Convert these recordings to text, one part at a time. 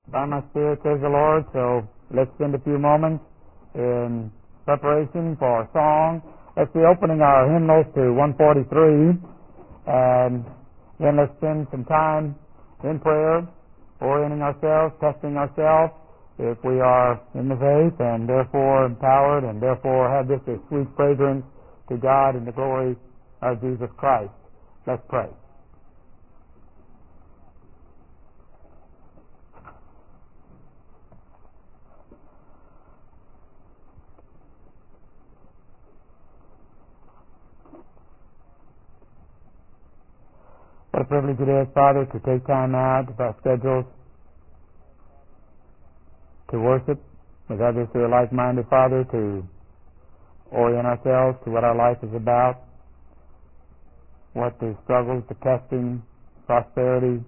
by my spirit, says the Lord. So let's spend a few moments in preparation for our song. Let's be opening our hymnals to 143, and then let's spend some time in prayer, orienting ourselves, testing ourselves, if we are in the faith and therefore empowered and therefore have this a sweet fragrance to God in the glory of Jesus Christ. Let's pray. What a privilege it is, Father, to take time out of our schedules to worship with others who are like-minded, Father, to orient ourselves to what our life is about, what the struggles, the testing, prosperity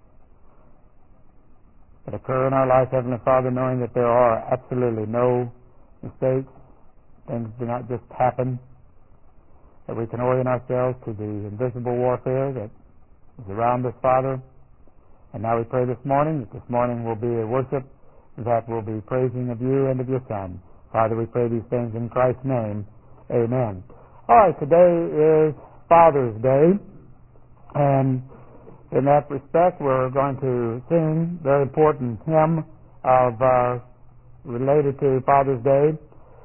that occur in our life, Heavenly Father, knowing that there are absolutely no mistakes. Things do not just happen, that we can orient ourselves to the invisible warfare that is around us, Father. And now we pray this morning that this morning will be a worship that will be praising of you and of your Son. Father, we pray these things in Christ's name. Amen. All right, today is Father's Day, and in that respect, we're going to sing a very important hymn of related to Father's Day.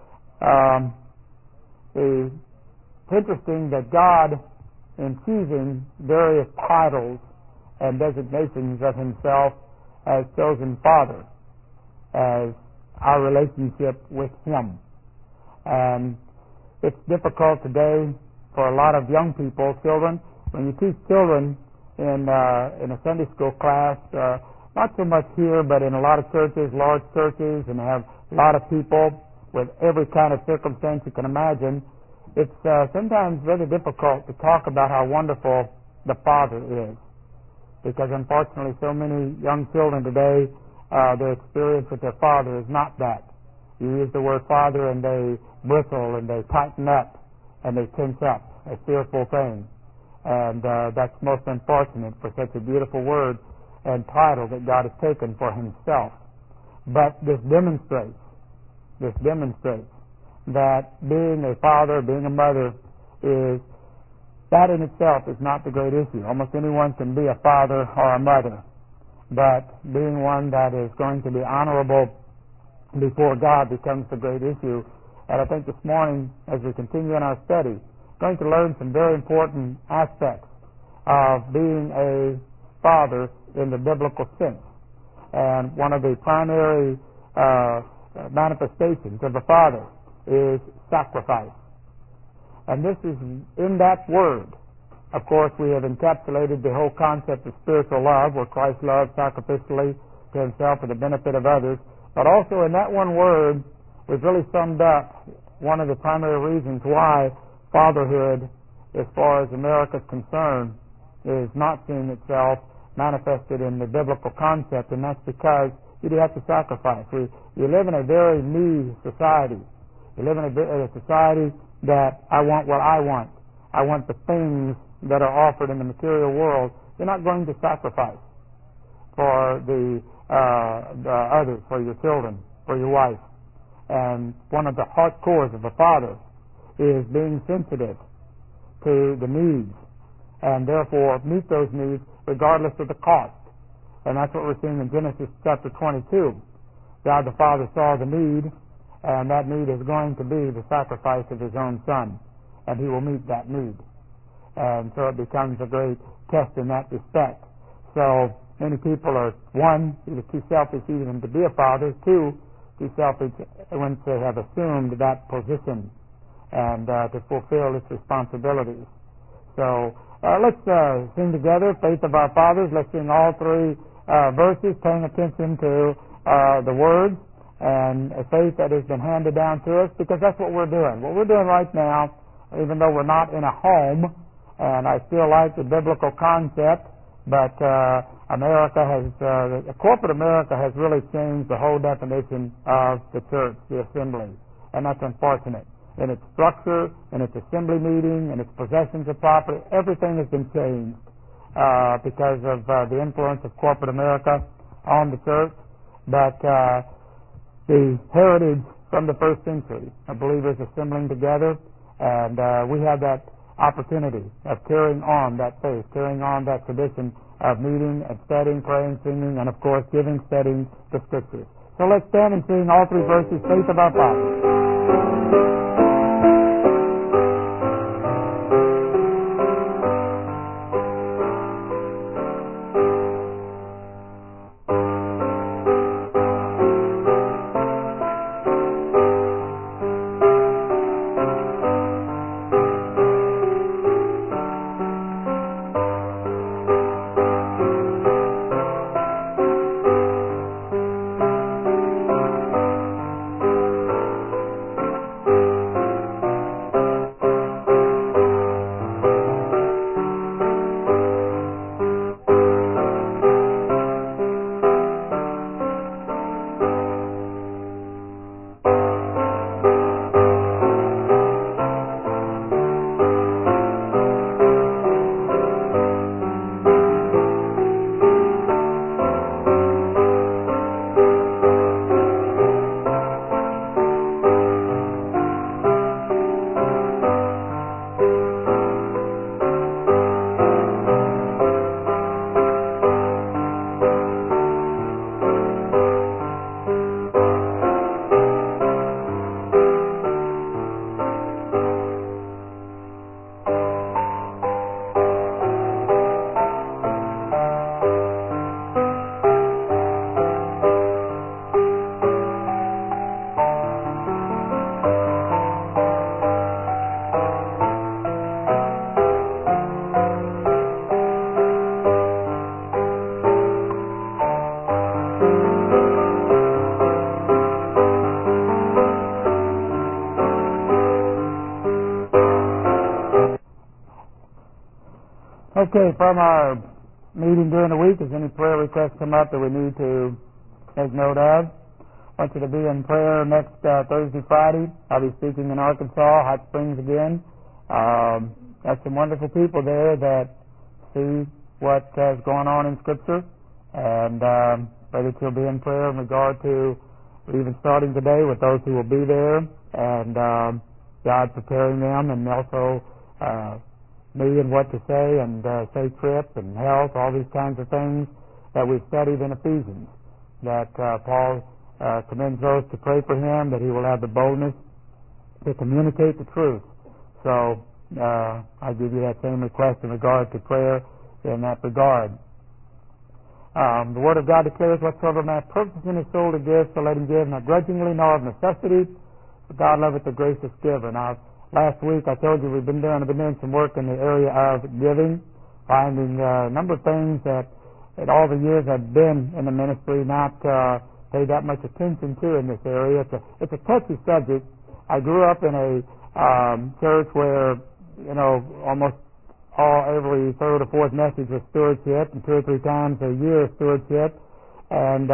It's interesting that God, in choosing various titles and designations of Himself, has chosen Father as our relationship with Him. And it's difficult today for a lot of young people, children. When you teach children in a Sunday school class, not so much here, but in a lot of churches, large churches, and have a lot of people with every kind of circumstance you can imagine, it's sometimes very difficult to talk about how wonderful the Father is. Because unfortunately so many young children today, their experience with their father is not that. You use the word father and they bristle and they tighten up and they tense up, a fearful thing. And that's most unfortunate for such a beautiful word and title that God has taken for Himself. But this demonstrates that being a father, being a mother, that in itself is not the great issue. Almost anyone can be a father or a mother. But being one that is going to be honorable before God becomes the great issue. And I think this morning, as we continue in our study, we're going to learn some very important aspects of being a father in the biblical sense. And one of the primary manifestations of a father is sacrifice. And this is in that word. Of course, we have encapsulated the whole concept of spiritual love, where Christ loved sacrificially to Himself for the benefit of others. But also in that one word, we've really summed up one of the primary reasons why fatherhood, as far as America is concerned, is not seeing itself manifested in the biblical concept, and that's because you do have to sacrifice. You live in a very me society. You live in a society that I want what I want. I want the things that are offered in the material world. You're not going to sacrifice for the others, for your children, for your wife. And one of the heart cores of a father is being sensitive to the needs and therefore meet those needs regardless of the cost. And that's what we're seeing in Genesis chapter 22. God the Father saw the need, and that need is going to be the sacrifice of His own Son, and He will meet that need. And so it becomes a great test in that respect. So many people are, one, either too selfish even to be a father, two, too selfish once they have assumed that position and to fulfill its responsibilities. So let's sing together, Faith of Our Fathers. Let's sing all three verses, paying attention to the words and a faith that has been handed down to us, because that's what we're doing. What we're doing right now, even though we're not in a home, and I still like the biblical concept, but America has, corporate America has really changed the whole definition of the church, the assembly, and that's unfortunate. In its structure, in its assembly meeting, in its possessions of property, everything has been changed because of the influence of corporate America on the church. but the heritage from the first century of believers assembling together, and we have that opportunity of carrying on that faith, carrying on that tradition of meeting and studying, praying, singing, and of course giving, studying the Scriptures. So let's stand and sing all three verses, Faith of Our Fathers. Okay, from our meeting during the week, has any prayer requests come up that we need to take note of? I want you to be in prayer next Thursday, Friday. I'll be speaking in Arkansas, Hot Springs again. Got some wonderful people there that see what is going on in Scripture, and pray that you'll be in prayer in regard to even starting today with those who will be there, and God preparing them, and also me and what to say, and safe trip and health, all these kinds of things that we've studied in Ephesians, that Paul commends those to pray for him, that he will have the boldness to communicate the truth. So I give you that same request in regard to prayer in that regard. The Word of God declares, whatsoever man purposes in his soul to give, so let him give, not grudgingly nor of necessity, for God loveth the gracious giver. Now, last week I told you I've been doing some work in the area of giving, finding a number of things that in all the years I've been in the ministry not paid that much attention to in this area. It's a touchy subject. I grew up in a church where, almost every third or fourth message was stewardship, and 2 or 3 times a year stewardship, and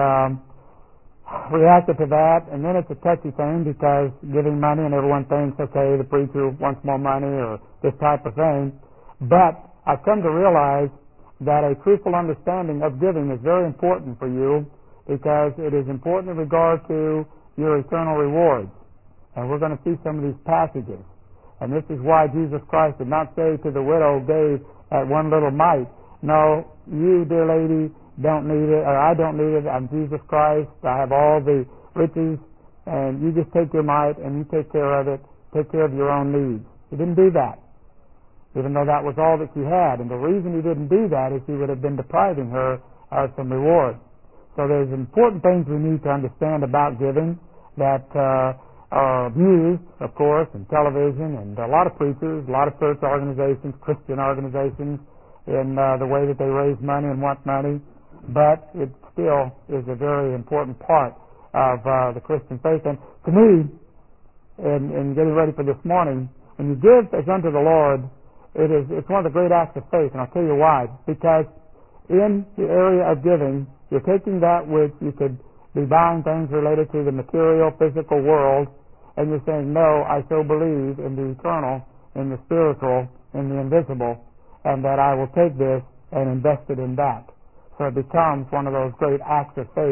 reacted to that, and then it's a touchy thing because giving money and everyone thinks, okay, the preacher wants more money or this type of thing. But I've come to realize that a truthful understanding of giving is very important for you because it is important in regard to your eternal rewards. And we're going to see some of these passages. And this is why Jesus Christ did not say to the widow gave at one little mite, no, you, dear lady, don't need it, or I don't need it. I'm Jesus Christ. I have all the riches, and you just take your mite and you take care of it. Take care of your own needs. He didn't do that, even though that was all that she had. And the reason he didn't do that is he would have been depriving her of some reward. So there's important things we need to understand about giving that are abused, of course, in television and a lot of preachers, a lot of church organizations, Christian organizations, in the way that they raise money and want money. But it still is a very important part of the Christian faith. And to me, in getting ready for this morning, when you give as unto the Lord, it's one of the great acts of faith, and I'll tell you why. Because in the area of giving, you're taking that which you could be buying things related to the material, physical world, and you're saying, no, I so believe in the eternal, in the spiritual, in the invisible, and that I will take this and invest it in that. So it becomes one of those great acts of faith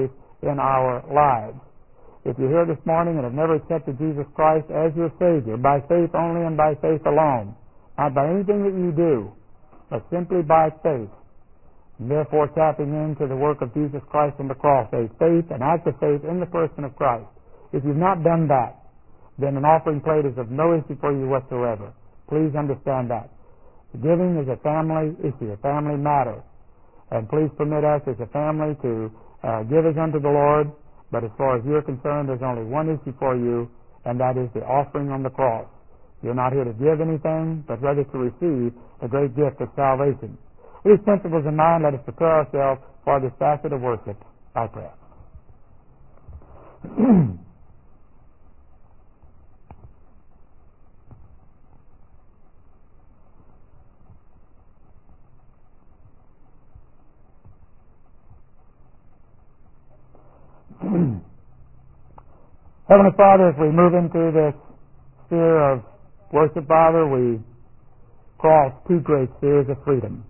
in our lives. If you're here this morning and have never accepted Jesus Christ as your Savior, by faith only and by faith alone, not by anything that you do, but simply by faith, and therefore tapping into the work of Jesus Christ on the cross, a faith, an act of faith in the person of Christ. If you've not done that, then an offering plate is of no issue for you whatsoever. Please understand that. Giving is a family issue, a family matter. And please permit us as a family to give as unto the Lord. But as far as you're concerned, there's only one issue for you, and that is the offering on the cross. You're not here to give anything, but rather to receive the great gift of salvation. With these principles in mind, let us prepare ourselves for this facet of worship by prayer. Heavenly Father, as we move into this sphere of worship, Father, we cross two great spheres of freedom.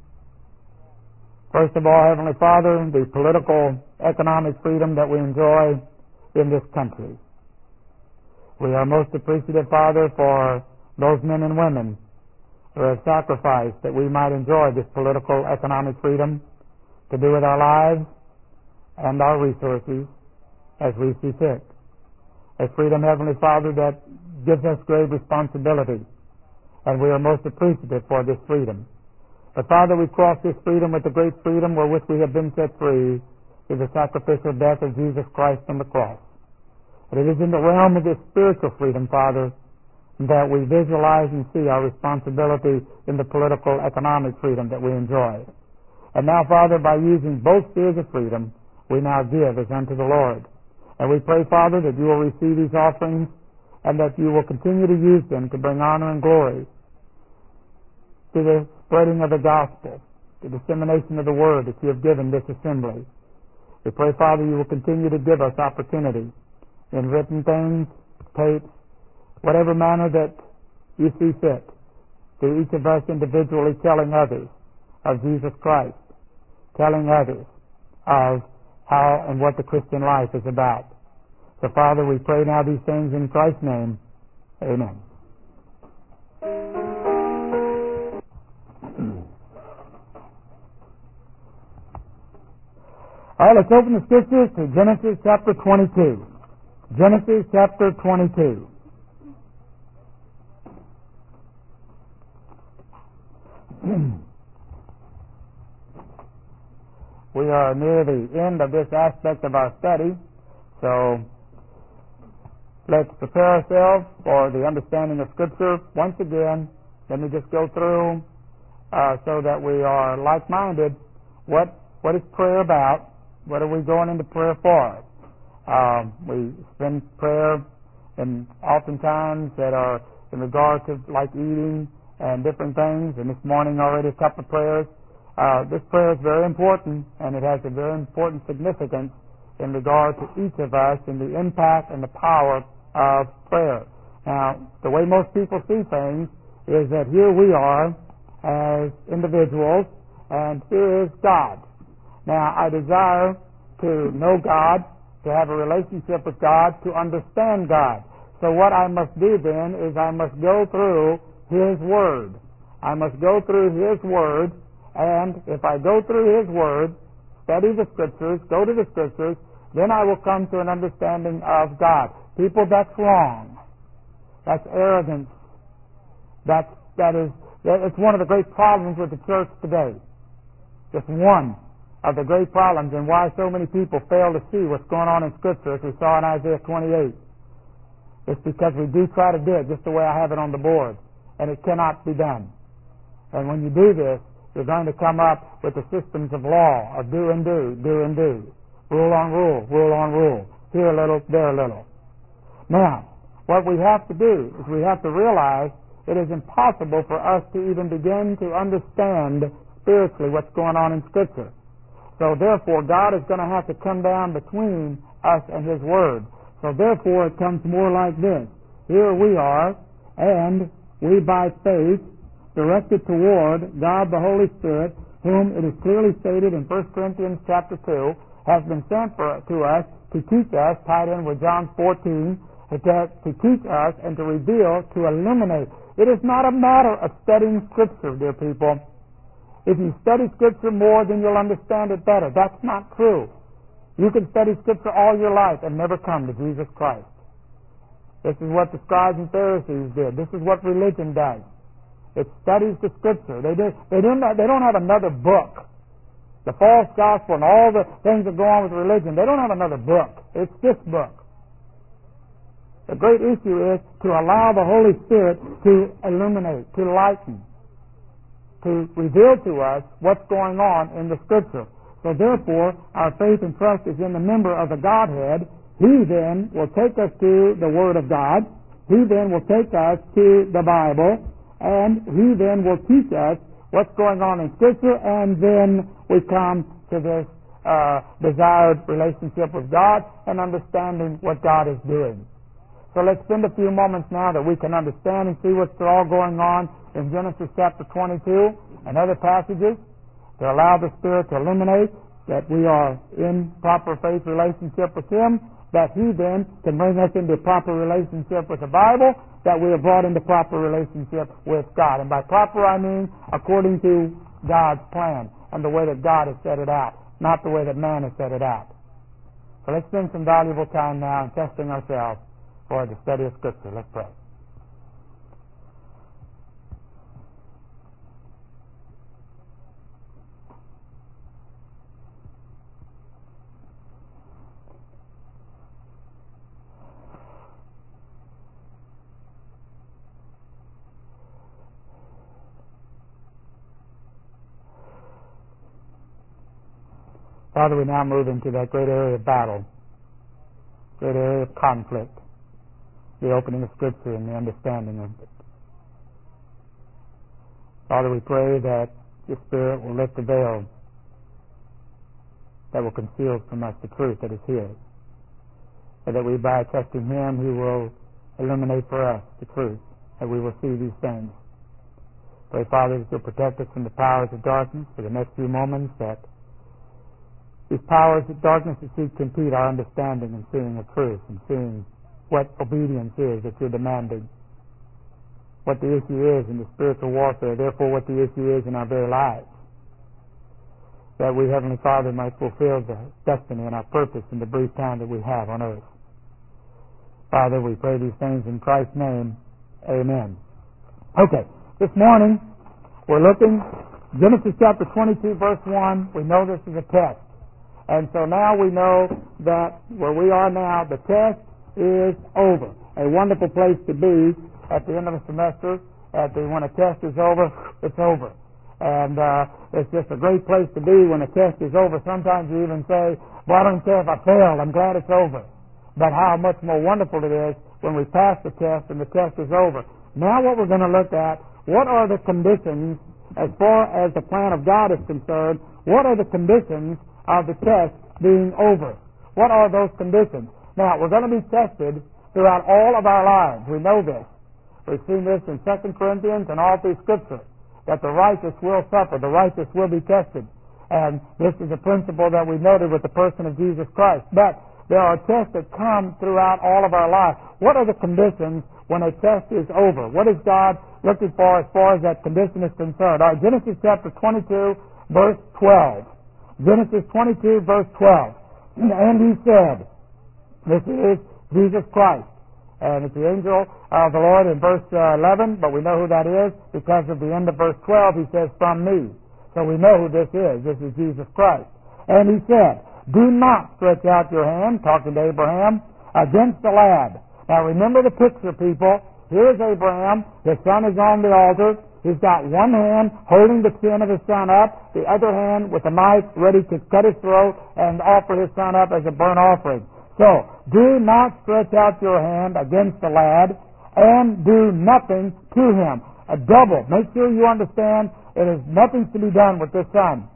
First of all, Heavenly Father, the political, economic freedom that we enjoy in this country. We are most appreciative, Father, for those men and women who have sacrificed that we might enjoy this political, economic freedom to do with our lives and our resources as we see fit. A freedom, Heavenly Father, that gives us great responsibility, and we are most appreciative for this freedom. But Father, we cross this freedom with the great freedom wherewith we have been set free through the sacrificial death of Jesus Christ on the cross. And it is in the realm of this spiritual freedom, Father, that we visualize and see our responsibility in the political, economic freedom that we enjoy. And now, Father, by using both spheres of freedom, we now give as unto the Lord. And we pray, Father, that you will receive these offerings and that you will continue to use them to bring honor and glory to the spreading of the gospel, the dissemination of the word that you have given this assembly. We pray, Father, you will continue to give us opportunity in written things, tapes, whatever manner that you see fit, to each of us individually telling others of Jesus Christ, telling others of how and what the Christian life is about. So, Father, we pray now these things in Christ's name. Amen. All right, let's open the Scriptures to Genesis chapter 22. Genesis chapter 22. We are near the end of this aspect of our study, so let's prepare ourselves for the understanding of Scripture. Once again, let me just go through so that we are like-minded. What is prayer about? What are we going into prayer for? We spend prayer and oftentimes that are in regard to like eating and different things, and this morning already a couple of prayers. This prayer is very important, and it has a very important significance in regard to each of us and the impact and the power of prayer. Now, the way most people see things is that here we are as individuals, and here is God. Now, I desire to know God, to have a relationship with God, to understand God. So what I must do then is I must go through His Word. I must go through His Word, and if I go through His Word, study the Scriptures, go to the Scriptures, then I will come to an understanding of God. People, that's wrong. That's arrogance. It's one of the great problems with the church today. Just one of the great problems, and why so many people fail to see what's going on in Scripture, as we saw in Isaiah 28. It's because we do try to do it just the way I have it on the board, and it cannot be done. And when you do this, you're going to come up with the systems of law, of do and do, do and do, rule on rule, rule on rule, here a little, there a little. Now, what we have to do is we have to realize it is impossible for us to even begin to understand spiritually what's going on in Scripture. So therefore, God is going to have to come down between us and His Word. So therefore, it comes more like this. Here we are, and we by faith, directed toward God the Holy Spirit, whom it is clearly stated in 1 Corinthians chapter 2, has been sent to us to teach us, tied in with John 14, to teach us and to reveal, to illuminate. It is not a matter of studying Scripture, dear people. If you study Scripture more, then you'll understand it better. That's not true. You can study Scripture all your life and never come to Jesus Christ. This is what the scribes and Pharisees did. This is what religion does. It studies the Scripture. They don't have another book. The false gospel and all the things that go on with religion, they don't have another book. It's this book. The great issue is to allow the Holy Spirit to illuminate, to lighten, to reveal to us what's going on in the Scripture. So therefore, our faith and trust is in the member of the Godhead. He then will take us to the Word of God. He then will take us to the Bible. And He then will teach us what's going on in Scripture. And then we come to this desired relationship with God and understanding what God is doing. So let's spend a few moments now that we can understand and see what's all going on in Genesis chapter 22 and other passages to allow the Spirit to illuminate that we are in proper faith relationship with Him, that He then can bring us into proper relationship with the Bible, that we are brought into proper relationship with God. And by proper I mean according to God's plan and the way that God has set it out, not the way that man has set it out. So let's spend some valuable time now in testing ourselves for the study of Scripture. Let's pray. Father, we now move into that great area of battle, great area of conflict, the opening of Scripture and the understanding of it. Father, we pray that your Spirit will lift the veil that will conceal from us the truth that is His, and that we, by trusting Him, He will illuminate for us the truth, that we will see these things. Pray, Father, that you'll protect us from the powers of darkness for the next few moments, that these powers of darkness that seek to impede our understanding and seeing the truth and seeing what obedience is that you're demanding, what the issue is in the spiritual warfare, therefore what the issue is in our very lives, that we, Heavenly Father, might fulfill the destiny and our purpose in the brief time that we have on earth. Father, we pray these things in Christ's name. Amen. Okay, this morning we're looking Genesis chapter 22, verse 1. We know this is a test. And so now we know that where we are now, the test is over. A wonderful place to be at the end of a semester. When a test is over, it's over. And it's just a great place to be when a test is over. Sometimes you even say, well, I don't care if I failed, I'm glad it's over. But how much more wonderful it is when we pass the test and the test is over. Now what we're going to look at, what are the conditions as far as the plan of God is concerned? What are the conditions of the test being over? What are those conditions? Now, we're going to be tested throughout all of our lives. We know this. We've seen this in 2 Corinthians and all through Scripture, that the righteous will suffer, the righteous will be tested. And this is a principle that we noted with the person of Jesus Christ. But there are tests that come throughout all of our lives. What are the conditions when a test is over? What is God looking for as far as that condition is concerned? All right, Genesis chapter 22, verse 12. Genesis 22, verse 12. And he said, this is Jesus Christ. And it's the angel of the Lord in verse 11, but we know who that is because of the end of verse 12. He says, from me. So we know who this is. This is Jesus Christ. And he said, do not stretch out your hand, talking to Abraham, against the lad. Now remember the picture, people. Here's Abraham. His son is on the altar. He's got one hand holding the chin of his son up, the other hand with a knife ready to cut his throat and offer his son up as a burnt offering. So, do not stretch out your hand against the lad, and do nothing to him. A double. Make sure you understand it is nothing to be done with this son.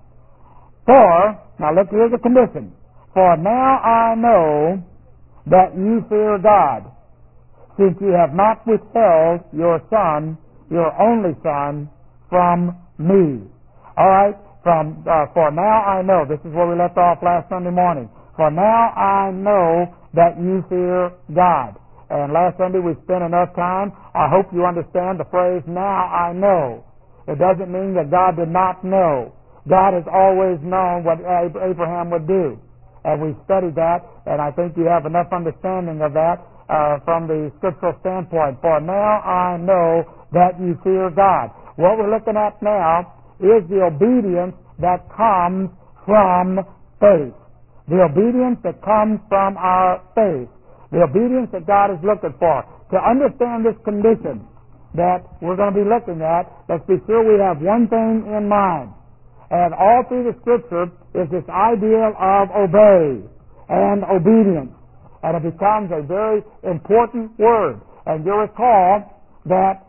For, now look, here's the condition. For now I know that you fear God, since you have not withheld your son, your only son, from me. All right? For now I know, this is where we left off last Sunday morning. For now I know that you fear God. And last Sunday we spent enough time. I hope you understand the phrase, now I know. It doesn't mean that God did not know. God has always known what Abraham would do. And we studied that, and I think you have enough understanding of that from the scriptural standpoint. For now I know that you fear God. What we're looking at now is the obedience that comes from faith. The obedience that comes from our faith. The obedience that God is looking for. To understand this condition that we're going to be looking at, let's be sure we have one thing in mind. And all through the Scripture is this idea of obey and obedience. And it becomes a very important word. And you'll recall that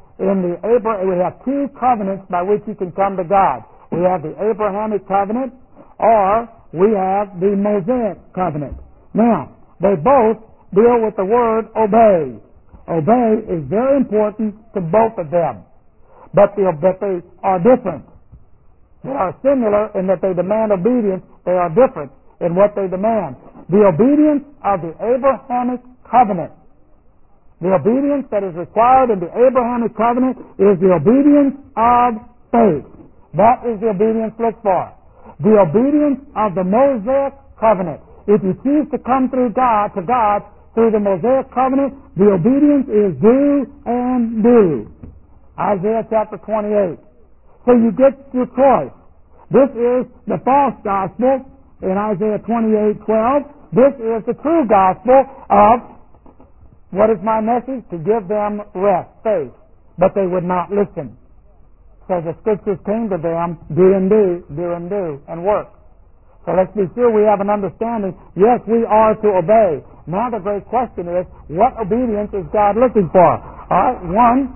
we have two covenants by which you can come to God. We have the Abrahamic covenant, or we have the Mosaic covenant. Now, they both deal with the word obey. Obey is very important to both of them. But they are different. They are similar in that they demand obedience. They are different in what they demand. The obedience of the Abrahamic covenant, the obedience that is required in the Abrahamic covenant is the obedience of faith. That is the obedience looked for. The obedience of the Mosaic covenant. If you choose to come through God, to God, through the Mosaic covenant, the obedience is do and do. Isaiah chapter 28. So you get your choice. This is the false gospel in Isaiah 28:12. This is the true gospel of, what is my message? To give them rest, faith. But they would not listen. So the scriptures came to them, do and do, do and do, and work. So let's be sure we have an understanding. Yes, we are to obey. Now the great question is, what obedience is God looking for? All right, one,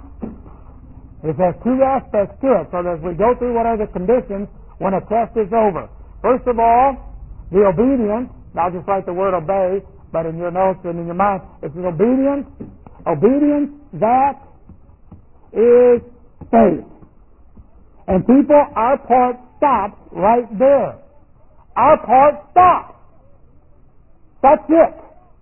it has two aspects to it. So as we go through what are the conditions when a test is over. First of all, the obedience, I'll just write the word obey, but in your notes and in your mind, it's an obedience that is faith. And people, our part stops right there. Our part stops. That's it.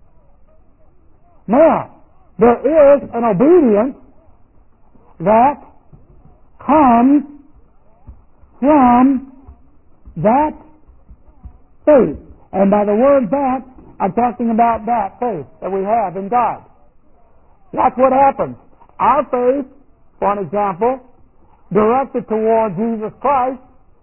Now, there is an obedience that comes from that faith. And by the word that, I'm talking about that faith that we have in God. That's what happens. Our faith, for an example, directed toward Jesus Christ,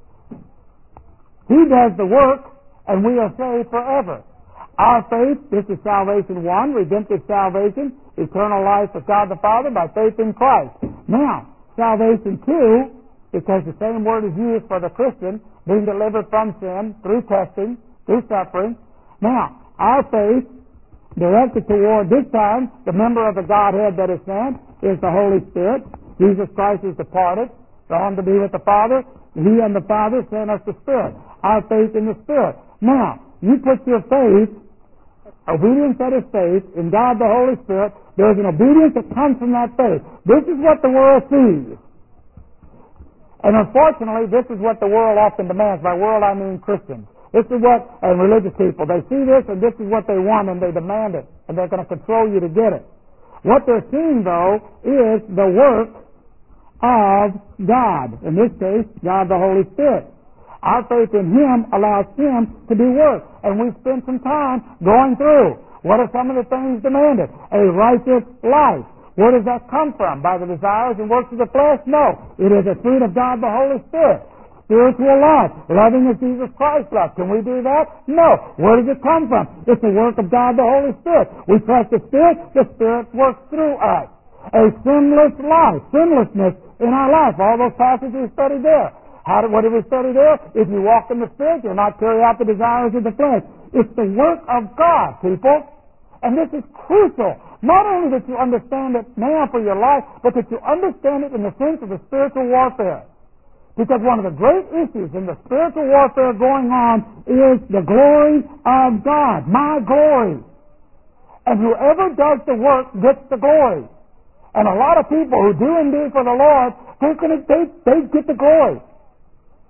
He does the work, and we are saved forever. Our faith, this is salvation 1, redemptive salvation, eternal life with God the Father by faith in Christ. Now, salvation 2, because the same word is used for the Christian, being delivered from sin through testing, through suffering. Now, our faith, directed toward this time, the member of the Godhead that is sent, is the Holy Spirit. Jesus Christ is departed, gone to be with the Father. He and the Father sent us the Spirit. Our faith in the Spirit. Now, you put your faith, obedience that is faith, in God the Holy Spirit. There's an obedience that comes from that faith. This is what the world sees. And unfortunately, this is what the world often demands. By world, I mean Christians. This is what, and religious people, they see this and this is what they want and they demand it. And they're going to control you to get it. What they're seeing, though, is the work of God. In this case, God the Holy Spirit. Our faith in Him allows Him to do work. And we spend some time going through. What are some of the things demanded? A righteous life. Where does that come from? By the desires and works of the flesh? No. It is a fruit of God the Holy Spirit. Spiritual life. Loving as Jesus Christ loved. Can we do that? No. Where does it come from? It's the work of God the Holy Spirit. We trust the Spirit works through us. A sinless life. Sinlessness in our life. All those passages we studied there. What did we study there? If you walk in the Spirit, you'll not carry out the desires of the flesh. It's the work of God, people. And this is crucial. Not only that you understand it now for your life, but that you understand it in the sense of the spiritual warfare. Because one of the great issues in the spiritual warfare going on is the glory of God. My glory. And whoever does the work gets the glory. And a lot of people who do and do for the Lord, they get the glory.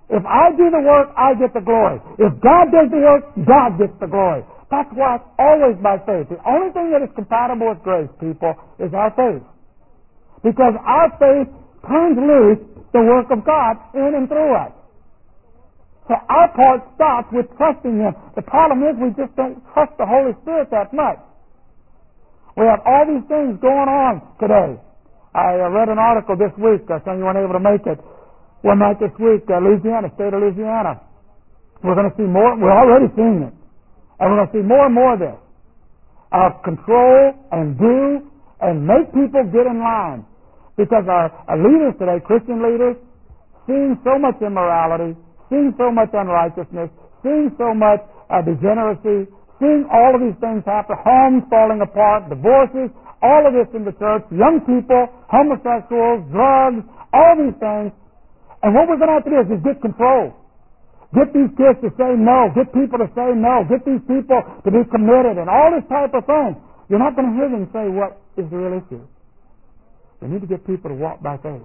If I do the work, I get the glory. If God does the work, God gets the glory. That's why it's always by faith. The only thing that is compatible with grace, people, is our faith. Because our faith turns loose the work of God in and through us. So our part stops with trusting Him. The problem is we just don't trust the Holy Spirit that much. We have all these things going on today. I read an article this week. Some of you weren't able to make it. One night this week, Louisiana, state of Louisiana. We're going to see more. We're already seeing it. And we're going to see more and more of this. Control and do and make people get in line. Because our leaders today, Christian leaders, seeing so much immorality, seeing so much unrighteousness, seeing so much degeneracy, seeing all of these things happen, homes falling apart, divorces, all of this in the church, young people, homosexuals, drugs, all these things. And what we're going to have to do is just get control. Get these kids to say no. Get people to say no. Get these people to be committed and all this type of thing. You're not going to hear them say what is the real issue. We need to get people to walk by faith.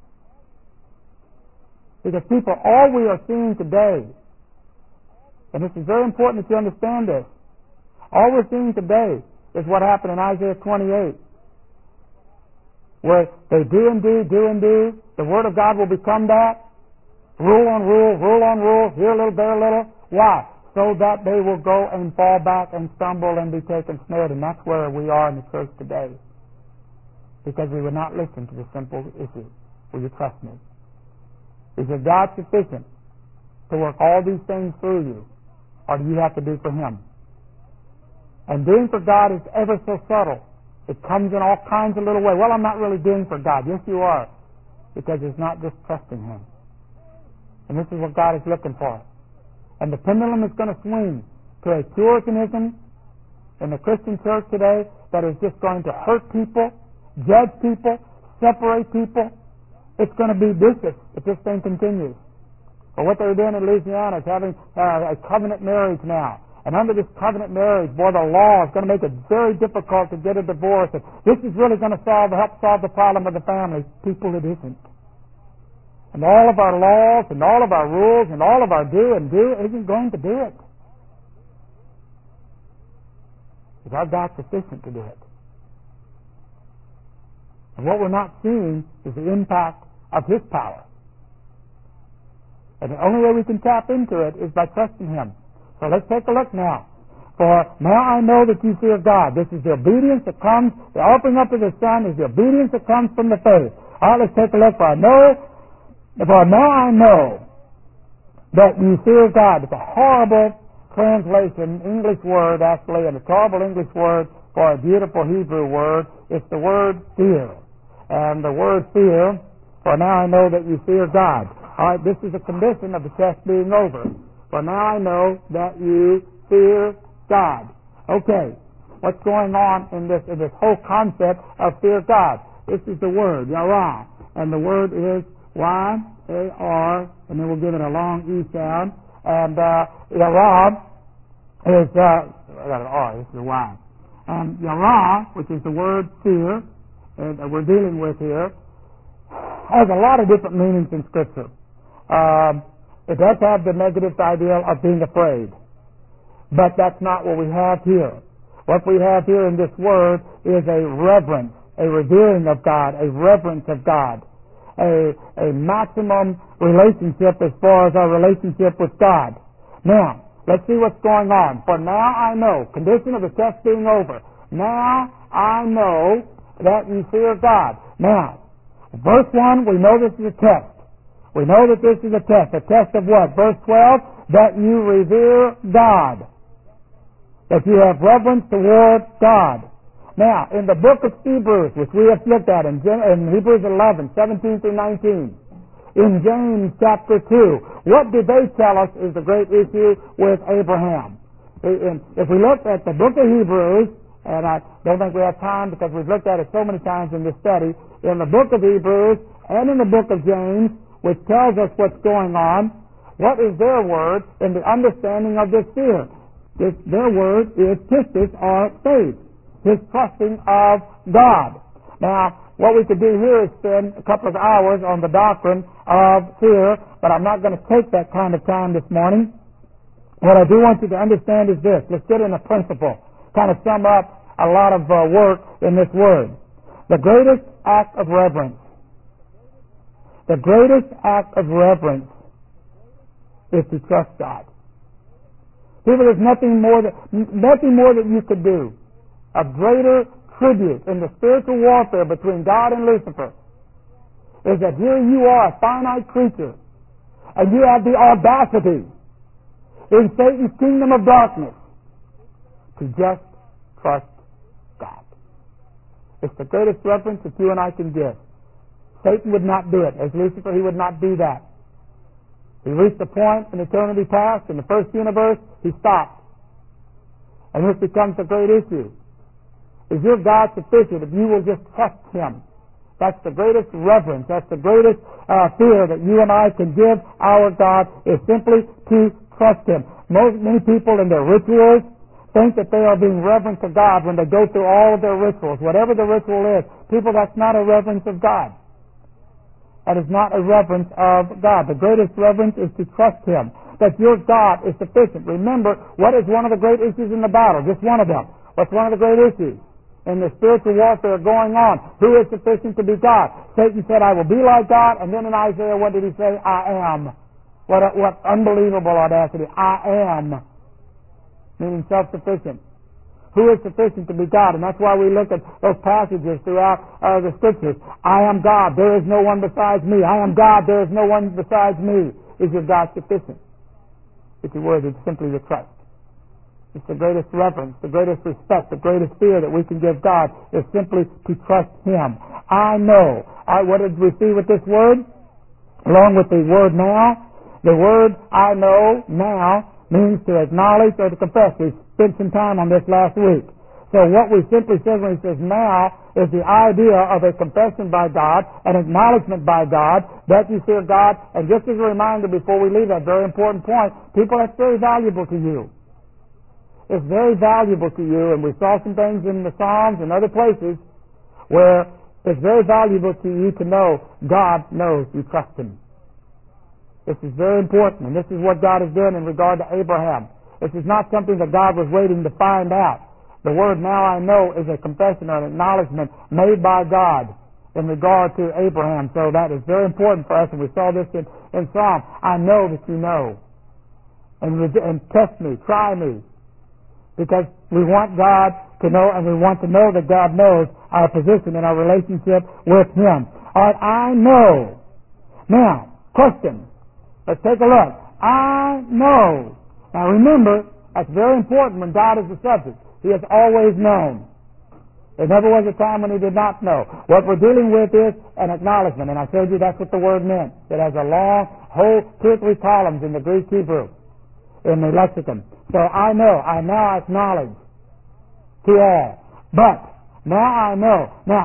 Because people, all we are seeing today, and this is very important that you understand this, all we're seeing today is what happened in Isaiah 28. Where they do and do, do and do. The Word of God will become that. Rule on rule, rule on rule, here a little, there a little. Why? So that they will go and fall back and stumble and be taken snared. And that's where we are in the church today. Because we would not listen to the simple issue. Will you trust me? Is your God sufficient to work all these things through you? Or do you have to do for Him? And doing for God is ever so subtle. It comes in all kinds of little ways. Well, I'm not really doing for God. Yes, you are. Because it's not just trusting Him. And this is what God is looking for. And the pendulum is going to swing to a Puritanism in the Christian church today that is just going to hurt people, judge people, separate people. It's going to be vicious if this thing continues. But what they're doing in Louisiana is having a covenant marriage now. And under this covenant marriage, boy, the law is going to make it very difficult to get a divorce. And this is really going to help solve the problem of the family. People, it isn't. And all of our laws and all of our rules and all of our do isn't going to do it. Because our God's sufficient to do it. And what we're not seeing is the impact of His power. And the only way we can tap into it is by trusting Him. So let's take a look now. For now I know that you fear God. This is the obedience that comes, the offering up of the Son is the obedience that comes from the faith. All right, let's take a look. For now I know that you fear God. It's a horrible translation, English word actually, and it's a horrible English word for a beautiful Hebrew word. It's the word fear. And the word fear, for now I know that you fear God. All right, this is a condition of the test being over. For now I know that you fear God. Okay, what's going on in this whole concept of fear God? This is the word, Yarah. And the word is Y-A-R, and then we'll give it a long E sound. And Yarah is, I got an R, this is a Y. And Yarah, which is the word fear, that we're dealing with here, has a lot of different meanings in Scripture. It does have the negative idea of being afraid. But that's not what we have here. What we have here in this word is a reverence, a revering of God, a reverence of God, a maximum relationship as far as our relationship with God. Now, let's see what's going on. For now I know, condition of the test being over, now I know that you fear God. Now, verse 1, we know this is a test. We know that this is a test. A test of what? Verse 12, that you revere God. That you have reverence toward God. Now, in the book of Hebrews, which we have looked at in Hebrews 11, 17 through 19, in James chapter 2, what did they tell us is the great issue with Abraham? If we look at the book of Hebrews, and I don't think we have time because we've looked at it so many times in this study, in the book of Hebrews and in the book of James, which tells us what's going on, what is their word in the understanding of this fear? Their word is pistis, or faith, his trusting of God. Now, what we could do here is spend a couple of hours on the doctrine of fear, but I'm not going to take that kind of time this morning. What I do want you to understand is this. Let's get in a principle, kind of sum up a lot of work in this word. The greatest act of reverence. The greatest act of reverence is to trust God. People, there's nothing more that you could do. A greater tribute in the spiritual warfare between God and Lucifer is that here you are, a finite creature, and you have the audacity in Satan's kingdom of darkness to just trust God. It's the greatest reverence that you and I can give. Satan would not do it. As Lucifer, he would not do that. He reached a point in eternity past, in the first universe, he stopped. And this becomes a great issue. Is your God sufficient if you will just trust Him? That's the greatest reverence. That's the greatest fear that you and I can give our God, is simply to trust Him. Many people in their rituals think that they are being reverent to God when they go through all of their rituals. Whatever the ritual is, people, that's not a reverence of God. That is not a reverence of God. The greatest reverence is to trust Him, that your God is sufficient. Remember, what is one of the great issues in the battle? Just one of them. What's one of the great issues in the spiritual warfare going on? Who is sufficient to be God? Satan said, I will be like God. And then in Isaiah, what did he say? I am. What unbelievable audacity. I am. Meaning self-sufficient. Who is sufficient to be God? And that's why we look at those passages throughout the Scriptures. I am God. There is no one besides me. I am God. There is no one besides me. Is your God sufficient? It's a word. It's simply the trust. It's the greatest reverence, the greatest respect, the greatest fear that we can give God is simply to trust Him. I know. What did we see with this word? Along with the word now, the word I know now means to acknowledge or to confess. We spent some time on this last week. So what we simply said when he says now is the idea of a confession by God, an acknowledgement by God that you fear God. And just as a reminder before we leave that very important point, people, that's very valuable to you. It's very valuable to you, and we saw some things in the Psalms and other places where it's very valuable to you to know God knows you trust Him. This is very important, and this is what God has done in regard to Abraham. This is not something that God was waiting to find out. The word now I know is a confession or an acknowledgement made by God in regard to Abraham. So that is very important for us, and we saw this in Psalm. I know that you know. And test me, try me. Because we want God to know, and we want to know that God knows our position and our relationship with Him. All right, I know. Now, question. Let's take a look. I know. Now remember, that's very important when God is the subject. He has always known. There never was a time when He did not know. What we're dealing with is an acknowledgement, and I told you that's what the word meant. It has a long, whole 2 or 3 columns in the Greek Hebrew, in the lexicon. So I know. I now acknowledge to all. But now I know. Now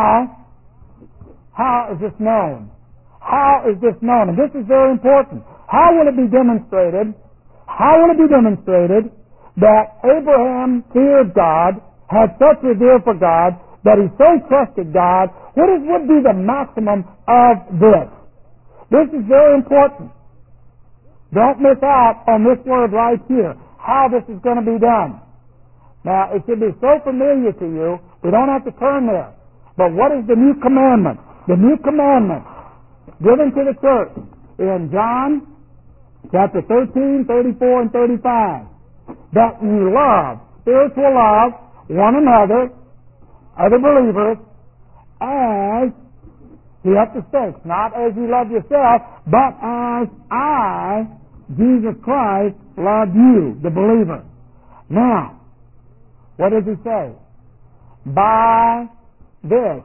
how is this known? How is this known? And this is very important. How will it be demonstrated? How will it be demonstrated that Abraham feared God, had such revere for God, that he so trusted God? What would be the maximum of this? This is very important. Don't miss out on this word right here, how this is going to be done. Now, it should be so familiar to you, we don't have to turn there. But what is the new commandment? The new commandment given to the church in John chapter 13, 34, and 35. That you love, spiritual love, one another, other believers, as, you have to say, not as you love yourself, but as I, Jesus Christ, love you, the believer. Now, what does He say? By this,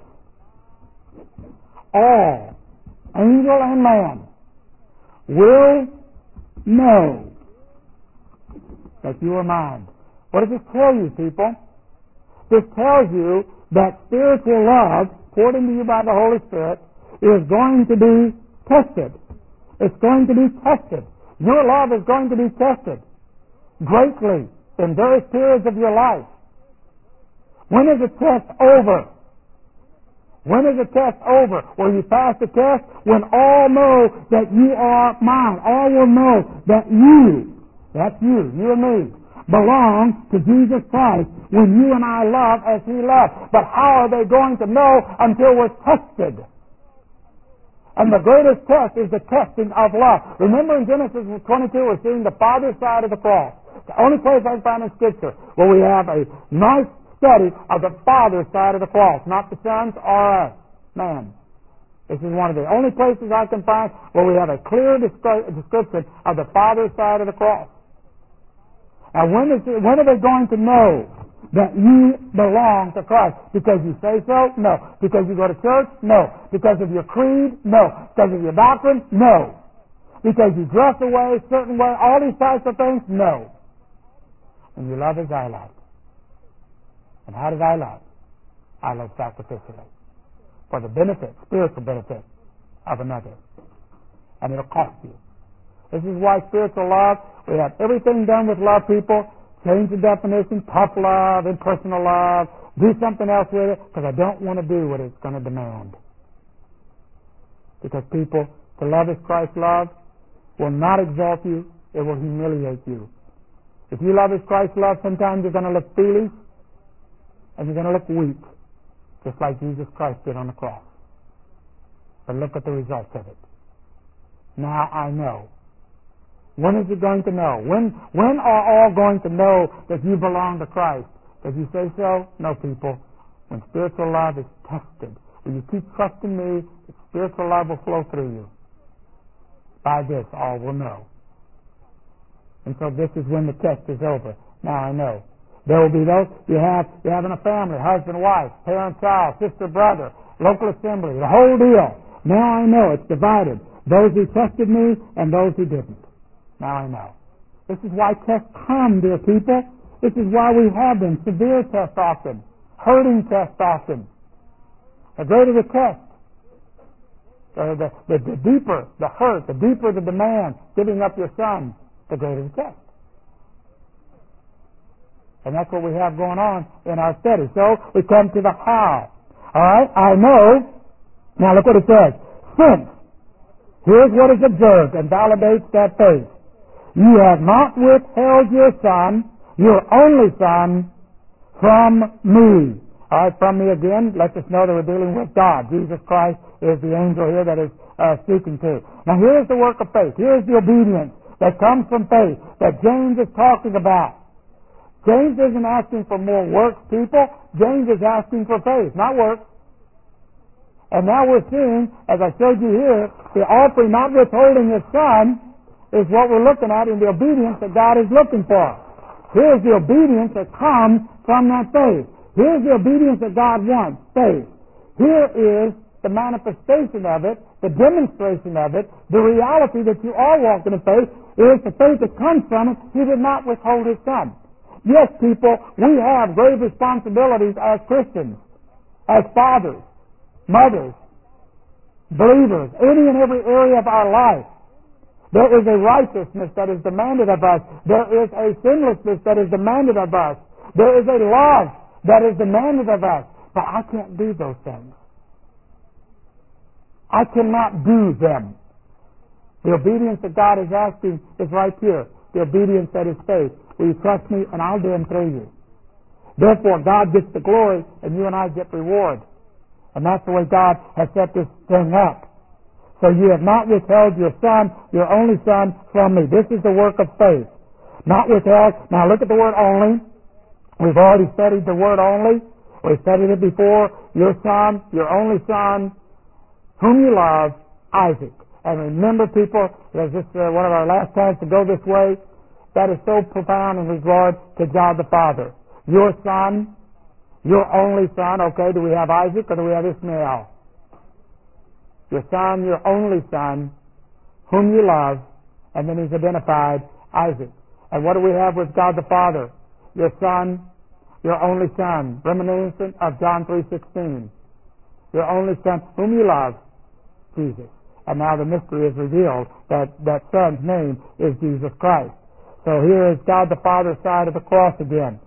all, angel and man, will know that you are mine. What does this tell you, people? This tells you that spiritual love, poured into you by the Holy Spirit, is going to be tested. It's going to be tested. Your love is going to be tested greatly in various periods of your life. When is the test over? When is the test over? Will you pass the test? When all know that you are mine. All will know that you, that's you and me, belong to Jesus Christ when you and I love as He loved. But how are they going to know until we're tested? And the greatest test is the testing of love. Remember in Genesis 22 we're seeing the Father's side of the cross. The only place I can find in Scripture where we have a nice study of the Father's side of the cross, not the Son's or us, man. This is one of the only places I can find where we have a clear description of the Father's side of the cross. And when are they going to know that you belong to Christ? Because you say so? No. Because you go to church? No. Because of your creed? No. Because of your doctrine? No. Because you dress away a certain way? All these types of things? No. And you love as I love. And how did I love? I love sacrificially. For the benefit, spiritual benefit of another. And it'll cost you. This is why spiritual love, we have everything done with love, people. Change the definition, tough love, impersonal love. Do something else with it, because I don't want to do what it's going to demand. Because people, to love as Christ loved, will not exalt you, it will humiliate you. If you love as Christ loved, sometimes you're going to look foolish, and you're going to look weak, just like Jesus Christ did on the cross. But look at the results of it. Now I know. When is it going to know? When are all going to know that you belong to Christ? Does He say so? No, people. When spiritual love is tested, when you keep trusting me, the spiritual love will flow through you. By this, all will know. And so this is when the test is over. Now I know. There will be those, you're having a family, husband, wife, parent, child, sister, brother, local assembly, the whole deal. Now I know it's divided. Those who trusted me and those who didn't. Now I know. This is why tests come, dear people. This is why we have them. Severe tests often. Hurting tests often. The greater the test, the deeper the hurt, the deeper the demand, giving up your son, the greater the test. And that's what we have going on in our study. So we come to the how. All right, I know. Now look what it says. Since, here's what is observed and validates that faith. You have not withheld your son, your only son, from me. All right, from me again, lets us know that we're dealing with God. Jesus Christ is the angel here that is speaking to. Now here's the work of faith. Here's the obedience that comes from faith that James is talking about. James isn't asking for more works, people. James is asking for faith, not works. And now we're seeing, as I showed you here, the offering, not withholding His son, is what we're looking at in the obedience that God is looking for. Here's the obedience that comes from that faith. Here's the obedience that God wants, faith. Here is the manifestation of it, the demonstration of it, the reality that you are walking in faith, is the faith that comes from it. He did not withhold His son. Yes, people, we have grave responsibilities as Christians, as fathers, mothers, believers, any and every area of our life. There is a righteousness that is demanded of us. There is a sinlessness that is demanded of us. There is a love that is demanded of us. But I can't do those things. I cannot do them. The obedience that God is asking is right here. The obedience that is faith. Will you trust me and I'll do them through you. Therefore, God gets the glory and you and I get reward. And that's the way God has set this thing up. So you have not withheld your son, your only son, from me. This is the work of faith. Not withheld. Now look at the word only. We've already studied the word only. We studied it before. Your son, your only son, whom you love, Isaac. And remember, people, this is one of our last times to go this way. That is so profound in regard to God the Father. Your son, your only son. Okay, do we have Isaac or do we have Ishmael? Your son, your only son, whom you love, and then he's identified Isaac. And what do we have with God the Father? Your son, your only son, reminiscent of John 3:16. Your only son, whom you love, Jesus. And now the mystery is revealed that that son's name is Jesus Christ. So here is God the Father's side of the cross again.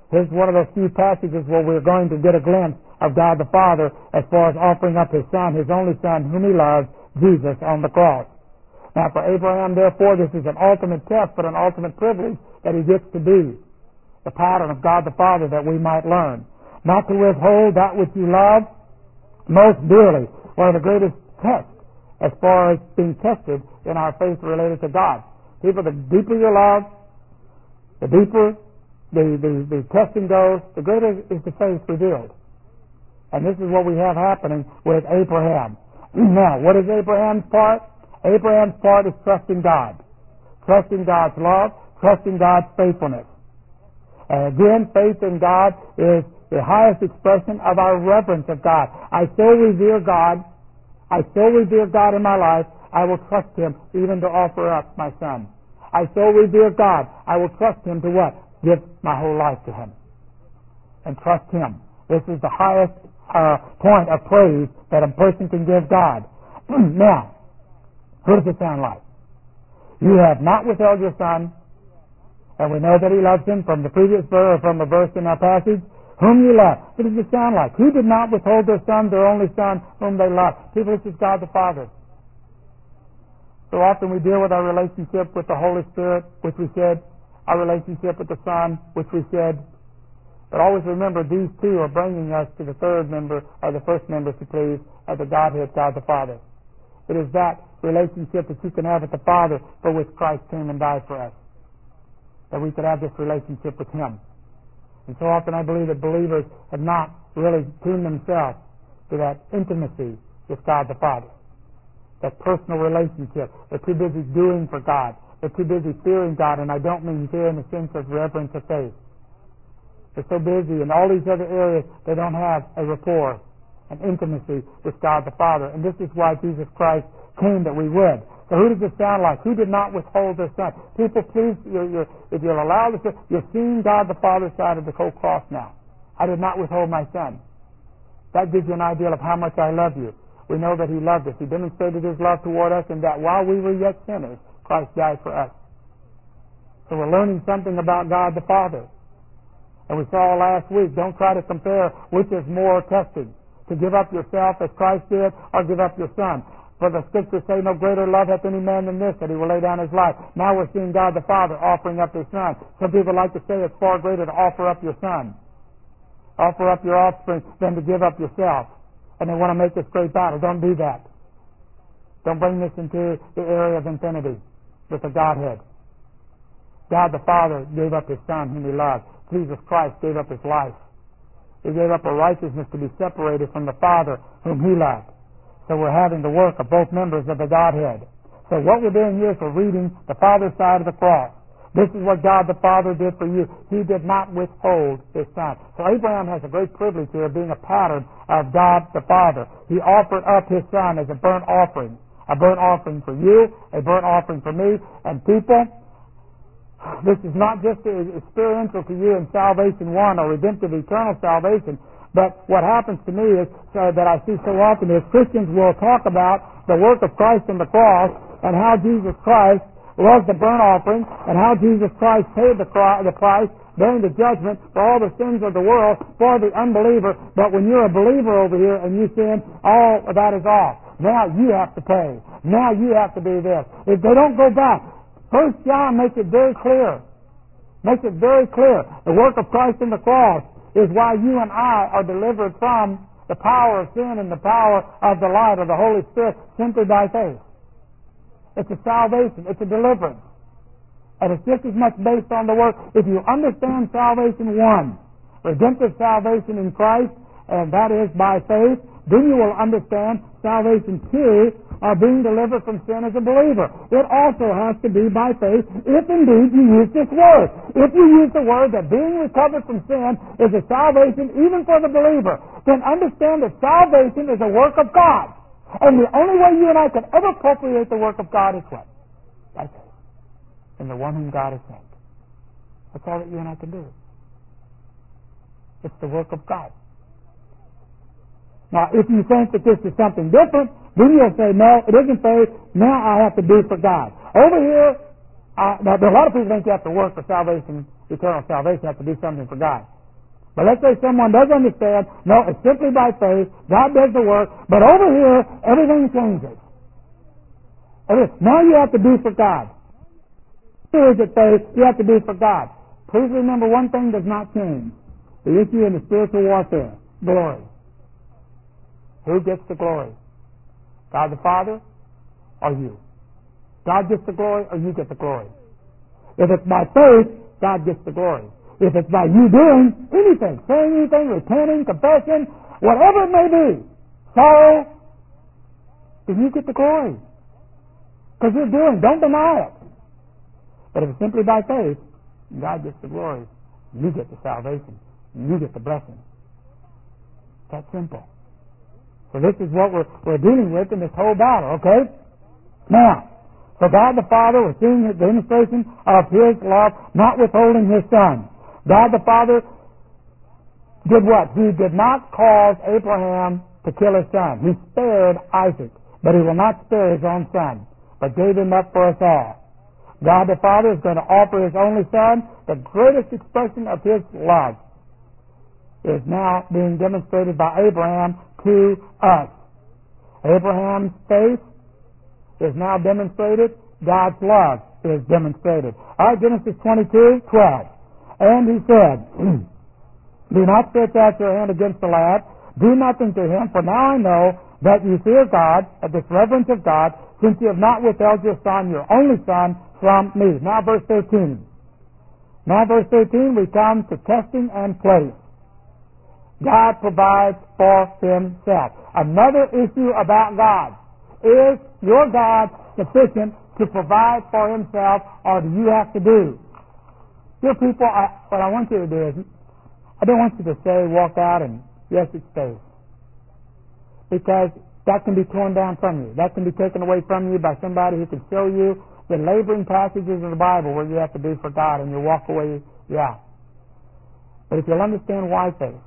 Here's one of those few passages where we're going to get a glimpse of God the Father as far as offering up His Son, His only Son, whom He loves, Jesus, on the cross. Now for Abraham, therefore, this is an ultimate test, but an ultimate privilege that he gets to be the pattern of God the Father that we might learn. Not to withhold that which you love most dearly. One of the greatest tests as far as being tested in our faith related to God. People, the deeper you love, the deeper the testing goes, the greater is the faith revealed. And this is what we have happening with Abraham. Now, what is Abraham's part? Abraham's part is trusting God. Trusting God's love, trusting God's faithfulness. And again, faith in God is the highest expression of our reverence of God. I so revere God. I so revere God in my life, I will trust Him even to offer up my son. I so revere God, I will trust Him to what? Give my whole life to Him. And trust Him. This is the highest point of praise that a person can give God. Now, who does it sound like? You have not withheld your son, and we know that He loves him from the previous verse, or from a verse in our passage. Whom you love. What does it sound like? Who did not withhold their son, their only son, whom they love? People, this is God the Father. So often we deal with our relationship with the Holy Spirit, which we said, our relationship with the Son, which we said. But always remember, these two are bringing us to the third member, or the first member, if you please, of the Godhead, God the Father. It is that relationship that you can have with the Father for which Christ came and died for us. That we could have this relationship with Him. And so often I believe that believers have not really tuned themselves to that intimacy with God the Father. That personal relationship. They're too busy doing for God. They're too busy fearing God, and I don't mean fear in the sense of reverence of faith. They're so busy in all these other areas, they don't have a rapport, an intimacy with God the Father. And this is why Jesus Christ came, that we would. So who does it sound like? Who did not withhold their son? People, please, if you'll allow this, you're seeing God the Father's side of the whole cross now. I did not withhold my son. That gives you an idea of how much I love you. We know that He loved us. He demonstrated His love toward us, and that while we were yet sinners, Christ died for us. So we're learning something about God the Father. And we saw last week, don't try to compare which is more testing, to give up yourself as Christ did, or give up your son. For the Scriptures say, no greater love hath any man than this, that he will lay down his life. Now we're seeing God the Father offering up His Son. Some people like to say it's far greater to offer up your son, offer up your offspring, than to give up yourself. And they want to make this great battle. Don't do that. Don't bring this into the area of infinity with the Godhead. God the Father gave up His Son whom He loved. Jesus Christ gave up His life. He gave up a righteousness to be separated from the Father whom He loved. So we're having the work of both members of the Godhead. So what we're doing here is we're reading the Father's side of the cross. This is what God the Father did for you. He did not withhold His Son. So Abraham has a great privilege here of being a pattern of God the Father. He offered up His Son as a burnt offering for you, a burnt offering for me. And people, this is not just experiential to you in salvation one or redemptive eternal salvation. But what happens to me is that I see so often is Christians will talk about the work of Christ on the cross and how Jesus Christ was the burnt offering and how Jesus Christ paid the price bearing the judgment for all the sins of the world for the unbeliever. But when you're a believer over here and you sin, all of that is off. Now you have to pay. Now you have to do this. If they don't go back, 1 John makes it very clear. Makes it very clear. The work of Christ on the cross is why you and I are delivered from the power of sin and the power of the light of the Holy Spirit simply by faith. It's a salvation. It's a deliverance. And it's just as much based on the work. If you understand salvation one, redemptive salvation in Christ, and that is by faith, then you will understand salvation two, being delivered from sin as a believer. It also has to be by faith if indeed you use this word. If you use the word that being recovered from sin is a salvation even for the believer, then understand that salvation is a work of God. And the only way you and I can ever appropriate the work of God is what? By faith. In the one whom God has sent. That's all that you and I can do. It's the work of God. Now, if you think that this is something different, then you'll say, no, it isn't faith. Now I have to do for God. Over here, now, a lot of people think you have to work for salvation, eternal salvation. You have to do something for God. But let's say someone does understand, no, it's simply by faith, God does the work, but over here, everything changes. Now you have to do for God. Here is it faith, you have to do for God. Please remember, one thing does not change. The issue in the spiritual warfare, glory. Who gets the glory? God the Father or you? God gets the glory or you get the glory? If it's by faith, God gets the glory. If it's by you doing anything, saying anything, repenting, confession, whatever it may be, sorrow, then you get the glory. Because you're doing, don't deny it. But if it's simply by faith, God gets the glory. You get the salvation. You get the blessing. It's that simple. So this is what we're dealing with in this whole battle, okay? Now, so God the Father was seeing the demonstration of His love, not withholding His Son. God the Father did what? He did not cause Abraham to kill his son. He spared Isaac, but He will not spare His own son, but gave him up for us all. God the Father is going to offer His only Son. The greatest expression of His love is now being demonstrated by Abraham to us. Abraham's faith is now demonstrated. God's love is demonstrated. All right, Genesis 22:12. And he said, do not stretch out your hand against the lad. Do nothing to him, for now I know that you fear God, at this reverence of God, since you have not withheld your son, your only son, from me. Now verse 13. Now verse 13, we come to testing and place. God provides for Himself. Another issue about God. Is your God sufficient to provide for Himself, or do you have to do? Dear people, what I want you to do is, I don't want you to say, walk out, and yes, it's faith. Because that can be torn down from you. That can be taken away from you by somebody who can show you the laboring passages of the Bible where you have to do for God, and you walk away, yeah. But if you'll understand why faith,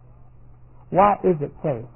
why is it faith,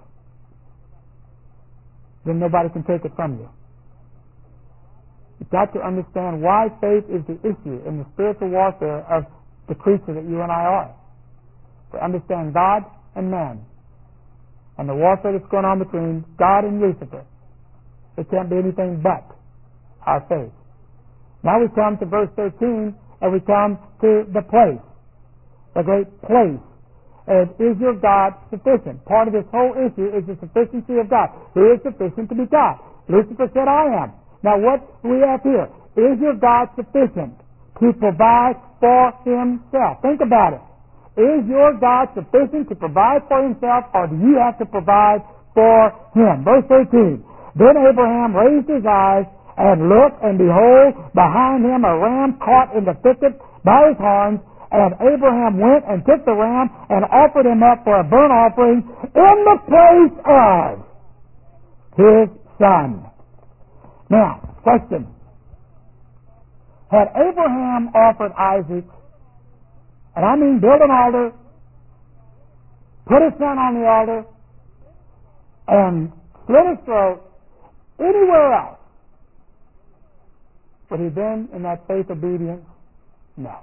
then nobody can take it from you. You've got to understand why faith is the issue in the spiritual warfare of the creature that you and I are. To understand God and man, and the warfare that's going on between God and Lucifer, it can't be anything but our faith. Now we come to verse 13, and we come to the place, the great place. And is your God sufficient? Part of this whole issue is the sufficiency of God. Who is sufficient to be God? Lucifer said, I am. Now what we have here, is your God sufficient to provide for Himself? Think about it. Is your God sufficient to provide for Himself, or do you have to provide for Him? Verse 13. Then Abraham raised his eyes and looked, and behold, behind him a ram caught in the thicket by his horns. And Abraham went and took the ram and offered him up for a burnt offering in the place of his son. Now, question. Had Abraham offered Isaac, and I mean build an altar, put his son on the altar, and slit his throat anywhere else, would he been in that faith obedience? No.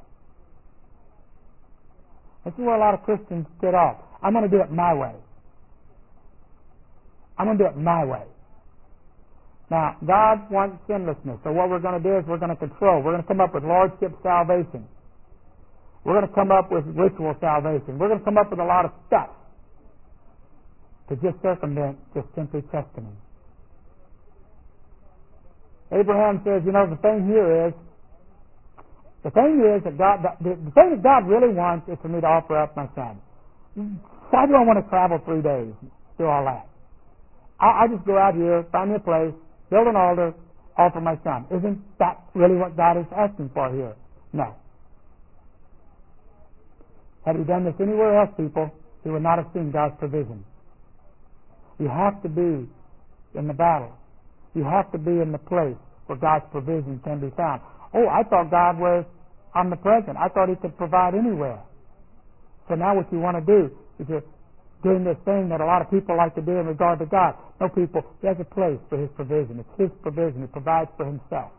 This is where a lot of Christians get off. I'm going to do it my way. I'm going to do it my way. Now, God wants sinlessness. So what we're going to do is we're going to control. We're going to come up with lordship salvation. We're going to come up with ritual salvation. We're going to come up with a lot of stuff to just circumvent just simply trusting Him. Abraham says, the thing here is that the thing that God really wants is for me to offer up my son. Why do I want to travel 3 days, do all that? I'll just go out here, find me a place, build an altar, offer my son. Isn't that really what God is asking for here? No. Had He done this anywhere else, people, He would not have seen God's provision. You have to be in the battle. You have to be in the place where God's provision can be found. Oh, I thought God was omnipresent. I thought He could provide anywhere. So now what you want to do is you're doing this thing that a lot of people like to do in regard to God. No, people, He has a place for His provision. It's His provision. He provides for Himself.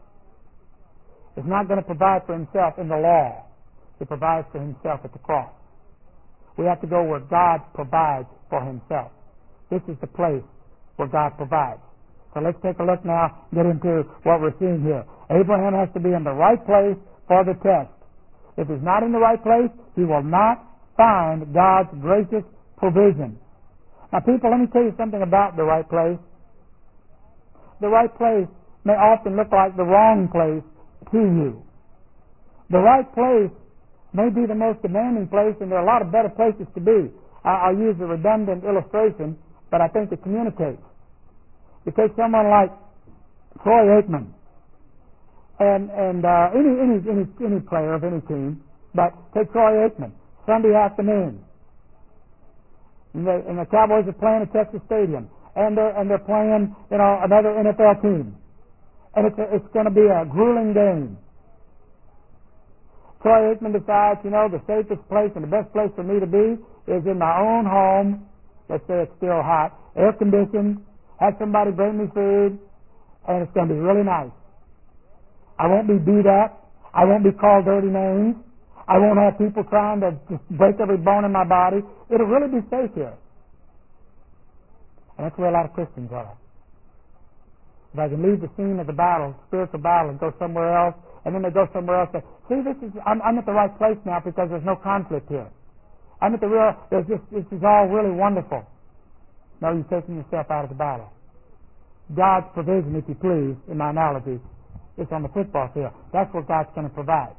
He's not going to provide for Himself in the law. He provides for Himself at the cross. We have to go where God provides for Himself. This is the place where God provides. So let's take a look now, get into what we're seeing here. Abraham has to be in the right place for the test. If he's not in the right place, he will not find God's gracious provision. Now, people, let me tell you something about the right place. The right place may often look like the wrong place to you. The right place may be the most demanding place, and there are a lot of better places to be. I'll use a redundant illustration, but I think it communicates. You take someone like Troy Aikman, and any player of any team, but take Troy Aikman, Sunday afternoon, and the Cowboys are playing at Texas Stadium, and they're playing another NFL team, and it's going to be a grueling game. Troy Aikman decides, the safest place and the best place for me to be is in my own home. Let's say it's still hot, air conditioned. Have somebody bring me food, and it's going to be really nice. I won't be beat up. I won't be called dirty names. I won't have people trying to just break every bone in my body. It'll really be safe here. And that's where a lot of Christians are. If I can leave the scene of the battle, spiritual battle, and go somewhere else, and then they go somewhere else and say, see, I'm at the right place now because there's no conflict here. I'm at the real, this is all really wonderful. No, you're taking yourself out of the battle. God's provision, if you please, in my analogy, is on the football field. That's where God's going to provide.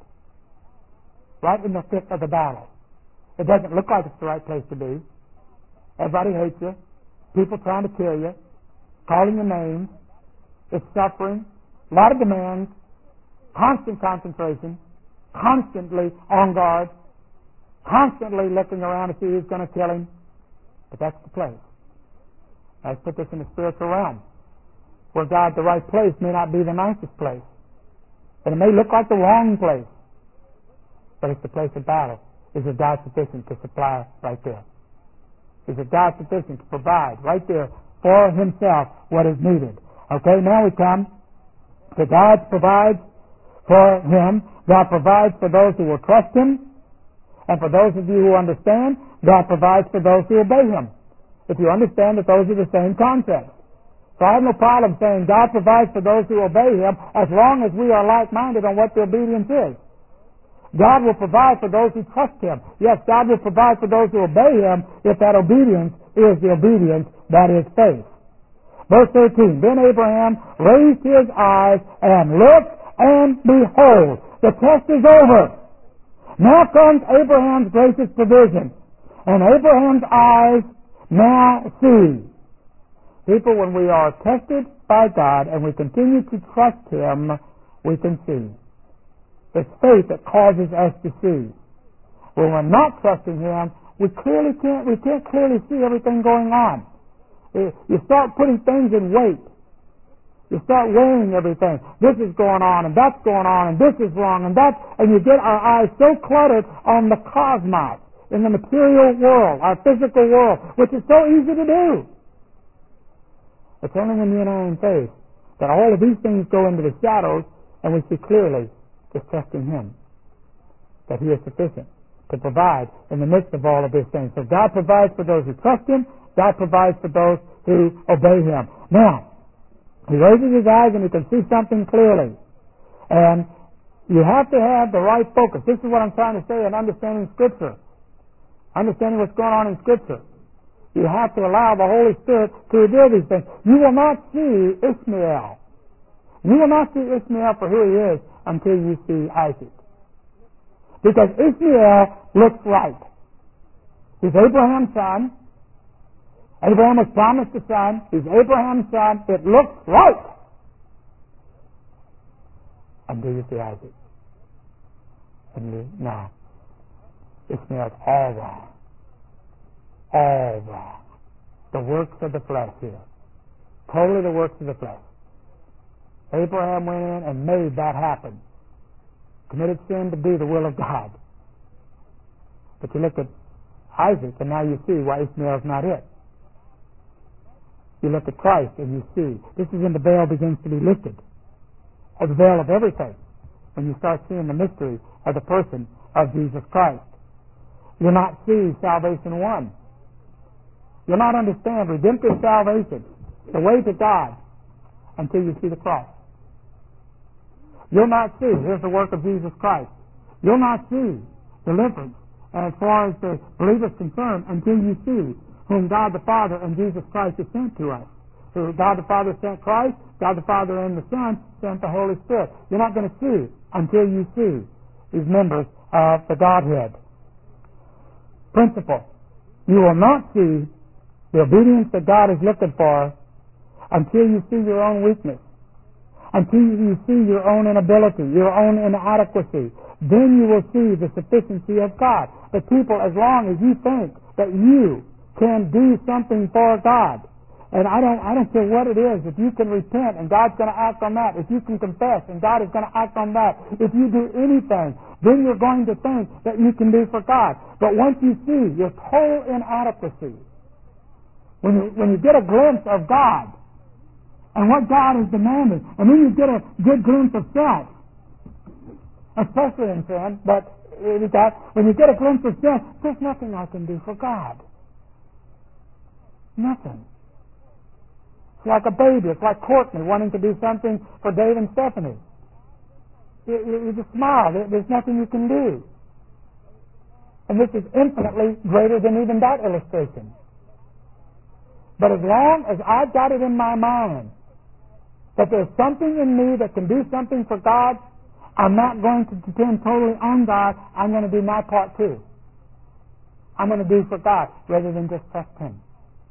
Right in the thick of the battle. It doesn't look like it's the right place to be. Everybody hates you. People trying to kill you. Calling your names. It's suffering. A lot of demands. Constant concentration. Constantly on guard. Constantly looking around to see who's going to kill him. But that's the place. Let's put this in the spiritual realm, where God, the right place, may not be the nicest place. And it may look like the wrong place, but it's the place of battle. Is it God sufficient to supply right there? Is it God sufficient to provide right there for Himself what is needed? Okay, now we come to God provides for Him. God provides for those who will trust Him. And for those of you who understand, God provides for those who obey Him. If you understand that those are the same concepts. So I have no problem saying God provides for those who obey Him as long as we are like-minded on what the obedience is. God will provide for those who trust Him. Yes, God will provide for those who obey Him if that obedience is the obedience that is faith. Verse 13, then Abraham raised his eyes and looked, and behold, the test is over. Now comes Abraham's gracious provision, and Abraham's eyes now see. People, when we are tested by God and we continue to trust Him, we can see. It's faith that causes us to see. When we're not trusting Him, we can't clearly see everything going on. You start putting things in weight. You start weighing everything. This is going on, and that's going on, and this is wrong, and you get our eyes so cluttered on the cosmos, in the material world, our physical world, which is so easy to do. It's only when you and I are in faith that all of these things go into the shadows and we see clearly, just trusting Him, that He is sufficient to provide in the midst of all of these things. So God provides for those who trust Him. God provides for those who obey Him. Now, he raises his eyes and he can see something clearly. And you have to have the right focus. This is what I'm trying to say in understanding Scripture. Understanding what's going on in Scripture. You have to allow the Holy Spirit to reveal these things. You will not see Ishmael. You will not see Ishmael for who he is until you see Isaac. Because Ishmael looks right. He's Abraham's son. Abraham was promised a son. He's Abraham's son. It looks right. Until you see Isaac. No. Ishmael's all wrong. All wrong. The works of the flesh here. Totally the works of the flesh. Abraham went in and made that happen. Committed sin to do the will of God. But you look at Isaac and now you see why Ishmael's not it. You look at Christ and you see. This is when the veil begins to be lifted. Or the veil of everything. When you start seeing the mystery of the person of Jesus Christ. You'll not see salvation won. You'll not understand redemptive salvation, the way to God, until you see the cross. You'll not see, here's the work of Jesus Christ. You'll not see deliverance, and as far as the believer is concerned, until you see whom God the Father and Jesus Christ has sent to us. So God the Father sent Christ, God the Father and the Son sent the Holy Spirit. You're not going to see until you see these members of the Godhead. Principle. You will not see the obedience that God is looking for until you see your own weakness, until you see your own inability, your own inadequacy. Then you will see the sufficiency of God. But people, as long as you think that you can do something for God, and I don't care what it is, if you can repent and God's going to act on that, if you can confess and God is going to act on that, if you do anything, then you're going to think that you can do for God. But once you see your total inadequacy, when you get a glimpse of God and what God has demanded, and then you get a good glimpse of self, especially in sin, but when you get a glimpse of self, there's nothing I can do for God. Nothing. It's like a baby. It's like Courtney wanting to do something for Dave and Stephanie. You just smile. There's nothing you can do. And this is infinitely greater than even that illustration. But as long as I've got it in my mind that there's something in me that can do something for God, I'm not going to depend totally on God. I'm going to do my part too. I'm going to do for God rather than just trust Him.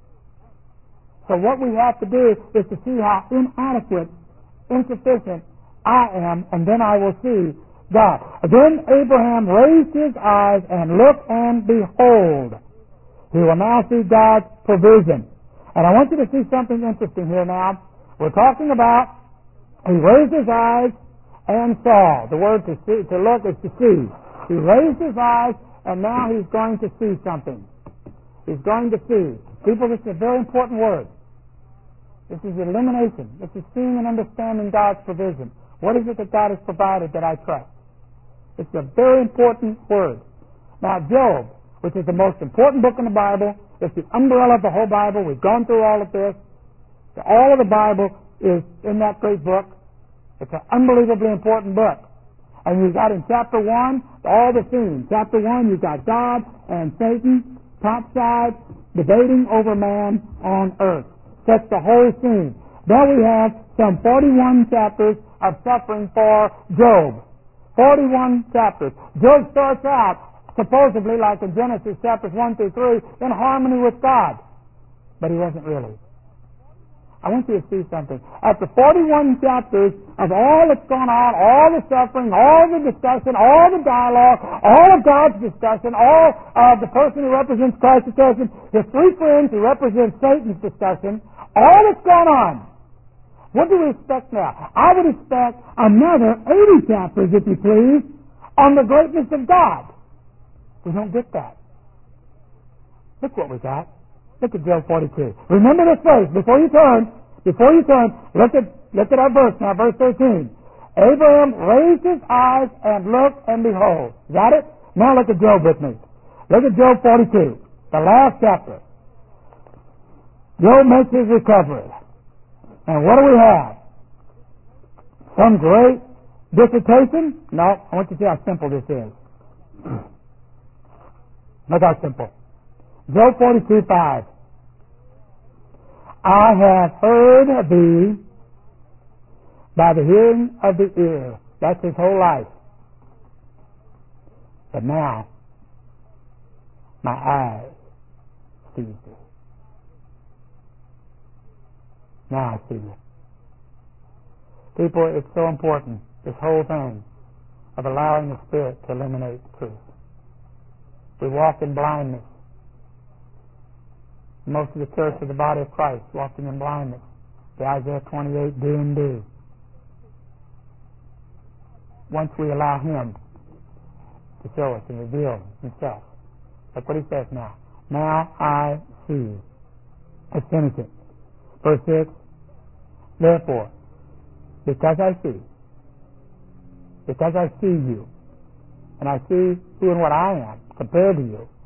So what we have to do is to see how inadequate, insufficient I am, and then I will see God. Then Abraham raised his eyes and looked, and behold, he will now see God's provision. And I want you to see something interesting here now. We're talking about he raised his eyes and saw. The word to look is to see. He raised his eyes, and now he's going to see something. He's going to see. People, this is a very important word. This is illumination. This is seeing and understanding God's provision. What is it that God has provided that I trust? It's a very important word. Now, Job, which is the most important book in the Bible, it's the umbrella of the whole Bible. We've gone through all of this. All of the Bible is in that great book. It's an unbelievably important book. And you've got in chapter 1 all the themes. Chapter 1, you've got God and Satan topside debating over man on earth. That's the whole scene. Then we have some 41 chapters of suffering for Job. 41 chapters. Job starts out, supposedly, like in Genesis chapters 1 through 3, in harmony with God. But he wasn't really. I want you to see something. After 41 chapters of all that's gone on, all the suffering, all the discussion, all the dialogue, all of God's discussion, all of the person who represents Christ's discussion, his three friends who represent Satan's discussion, all that's gone on. What do we expect now? I would expect another 80 chapters, if you please, on the greatness of God. We don't get that. Look what we got. Look at Job 42. Remember this verse. Before you turn, look at our verse now, verse 13. Abraham raised his eyes and looked, and behold. Got it? Now look at Job with me. Look at Job 42, the last chapter. Job makes his recovery. And what do we have? Some great dissertation? No, I want you to see how simple this is. Look how simple. Job 42:5. I have heard of thee by the hearing of the ear. That's his whole life. But now, my eyes see thee. Now I see you. People, it's so important, this whole thing of allowing the Spirit to illuminate truth. We walk in blindness. Most of the church of the body of Christ walking in blindness. The Isaiah 28, do and do. Once we allow Him to show us and reveal Himself. That's what He says now. Now I see. Let's finish it. Verse 6. Therefore, because I see you, and I see who and what I am compared to you,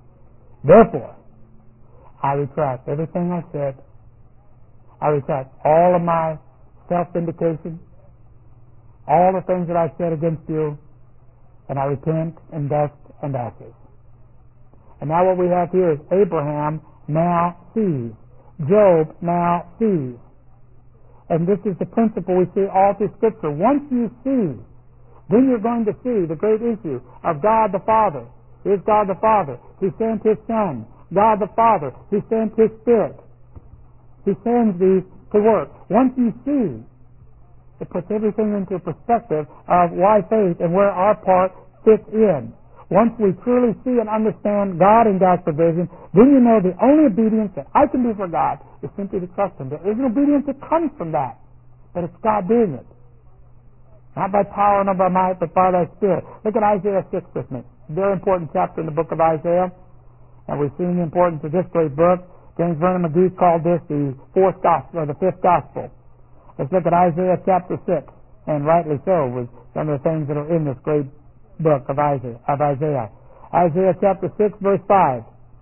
Therefore, I retract everything I said. I retract all of my self-vindication, all the things that I said against you, and I repent in dust and ashes. And now what we have here is Abraham now sees. Job now sees. And this is the principle we see all through Scripture. Once you see, then you're going to see the great issue of God the Father. Is God the Father? He sent His Son. God the Father. He sent His Spirit. He sends these to work. Once you see, it puts everything into perspective of why faith and where our part fits in. Once we truly see and understand God and God's provision, then you know the only obedience that I can do for God is simply to trust Him. There is an obedience that comes from that, but it's God doing it. Not by power, not by might, but by Thy Spirit. Look at Isaiah 6 with me. Very important chapter in the book of Isaiah, and we've seen the importance of this great book. James Vernon McGee called this the fourth gospel, or the fifth gospel. Let's look at Isaiah chapter 6, and rightly so, with some of the things that are in this great book of Isaiah. Isaiah chapter 6, verse 5.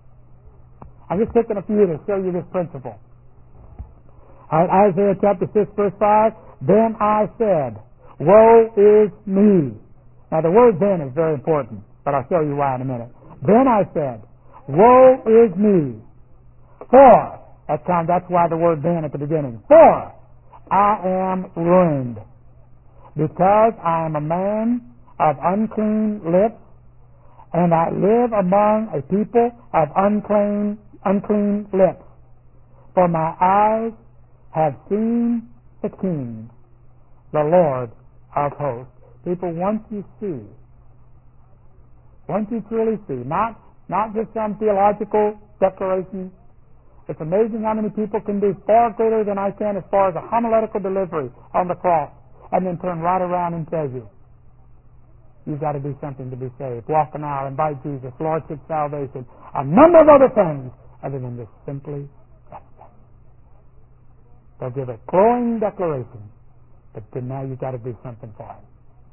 I'm just picking a few to show you this principle. Isaiah chapter 6, verse 5. Then I said, woe is me. Now the word then is very important, but I'll show you why in a minute. Then I said, woe is me. For, that's why the word then at the beginning. For I am ruined, because I am a man of unclean lips, and I live among a people of unclean lips. For my eyes have seen the King, the Lord of hosts. People, once you see, once you truly see, not just some theological declaration. It's amazing how many people can do far greater than I can as far as a homiletical delivery on the cross, and then turn right around and tell you, you've got to do something to be saved. Walk an aisle, invite Jesus, Lordship, salvation, a number of other things other than this simply gospel. They'll give a glowing declaration, but then now you've got to do something for Him.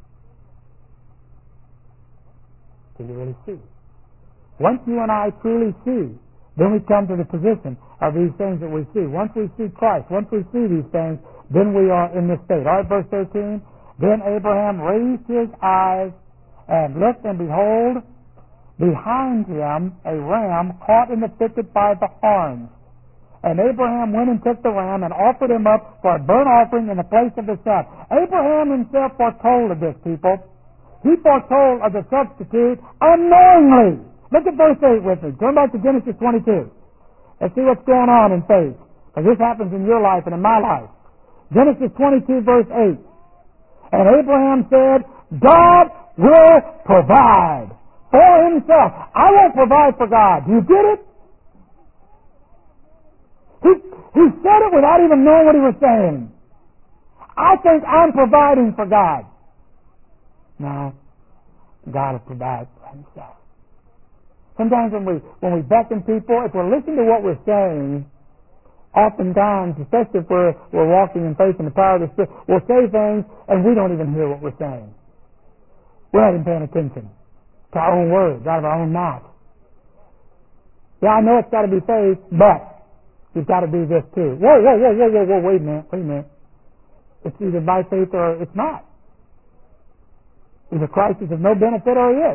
Do you really see? Once you and I truly see, then we come to the position of these things that we see. Once we see Christ, once we see these things, then we are in this state. All right, verse 13. Then Abraham raised his eyes and looked, and behold, behind him a ram caught in the thicket by the horns. And Abraham went and took the ram and offered him up for a burnt offering in the place of the son. Abraham himself foretold of this, people. He foretold of the substitute unknowingly. Look at verse 8 with me. Turn back to Genesis 22. Let's see what's going on in faith. Because this happens in your life and in my life. Genesis 22, verse 8. And Abraham said, God will provide for Himself. I won't provide for God. Do you get it? He said it without even knowing what he was saying. I think I'm providing for God. No. God will provide for Himself. Sometimes when we beckon people, if we're listening to what we're saying, oftentimes, especially if we're walking in faith and the power of the Spirit, we'll say things and we don't even hear what we're saying. We're not even paying attention to our own words out of our own mouth. Yeah, I know it's got to be faith, but you've got to do this too. Whoa, wait a minute. It's either by faith or it's not. Either Christ is of no benefit or He is.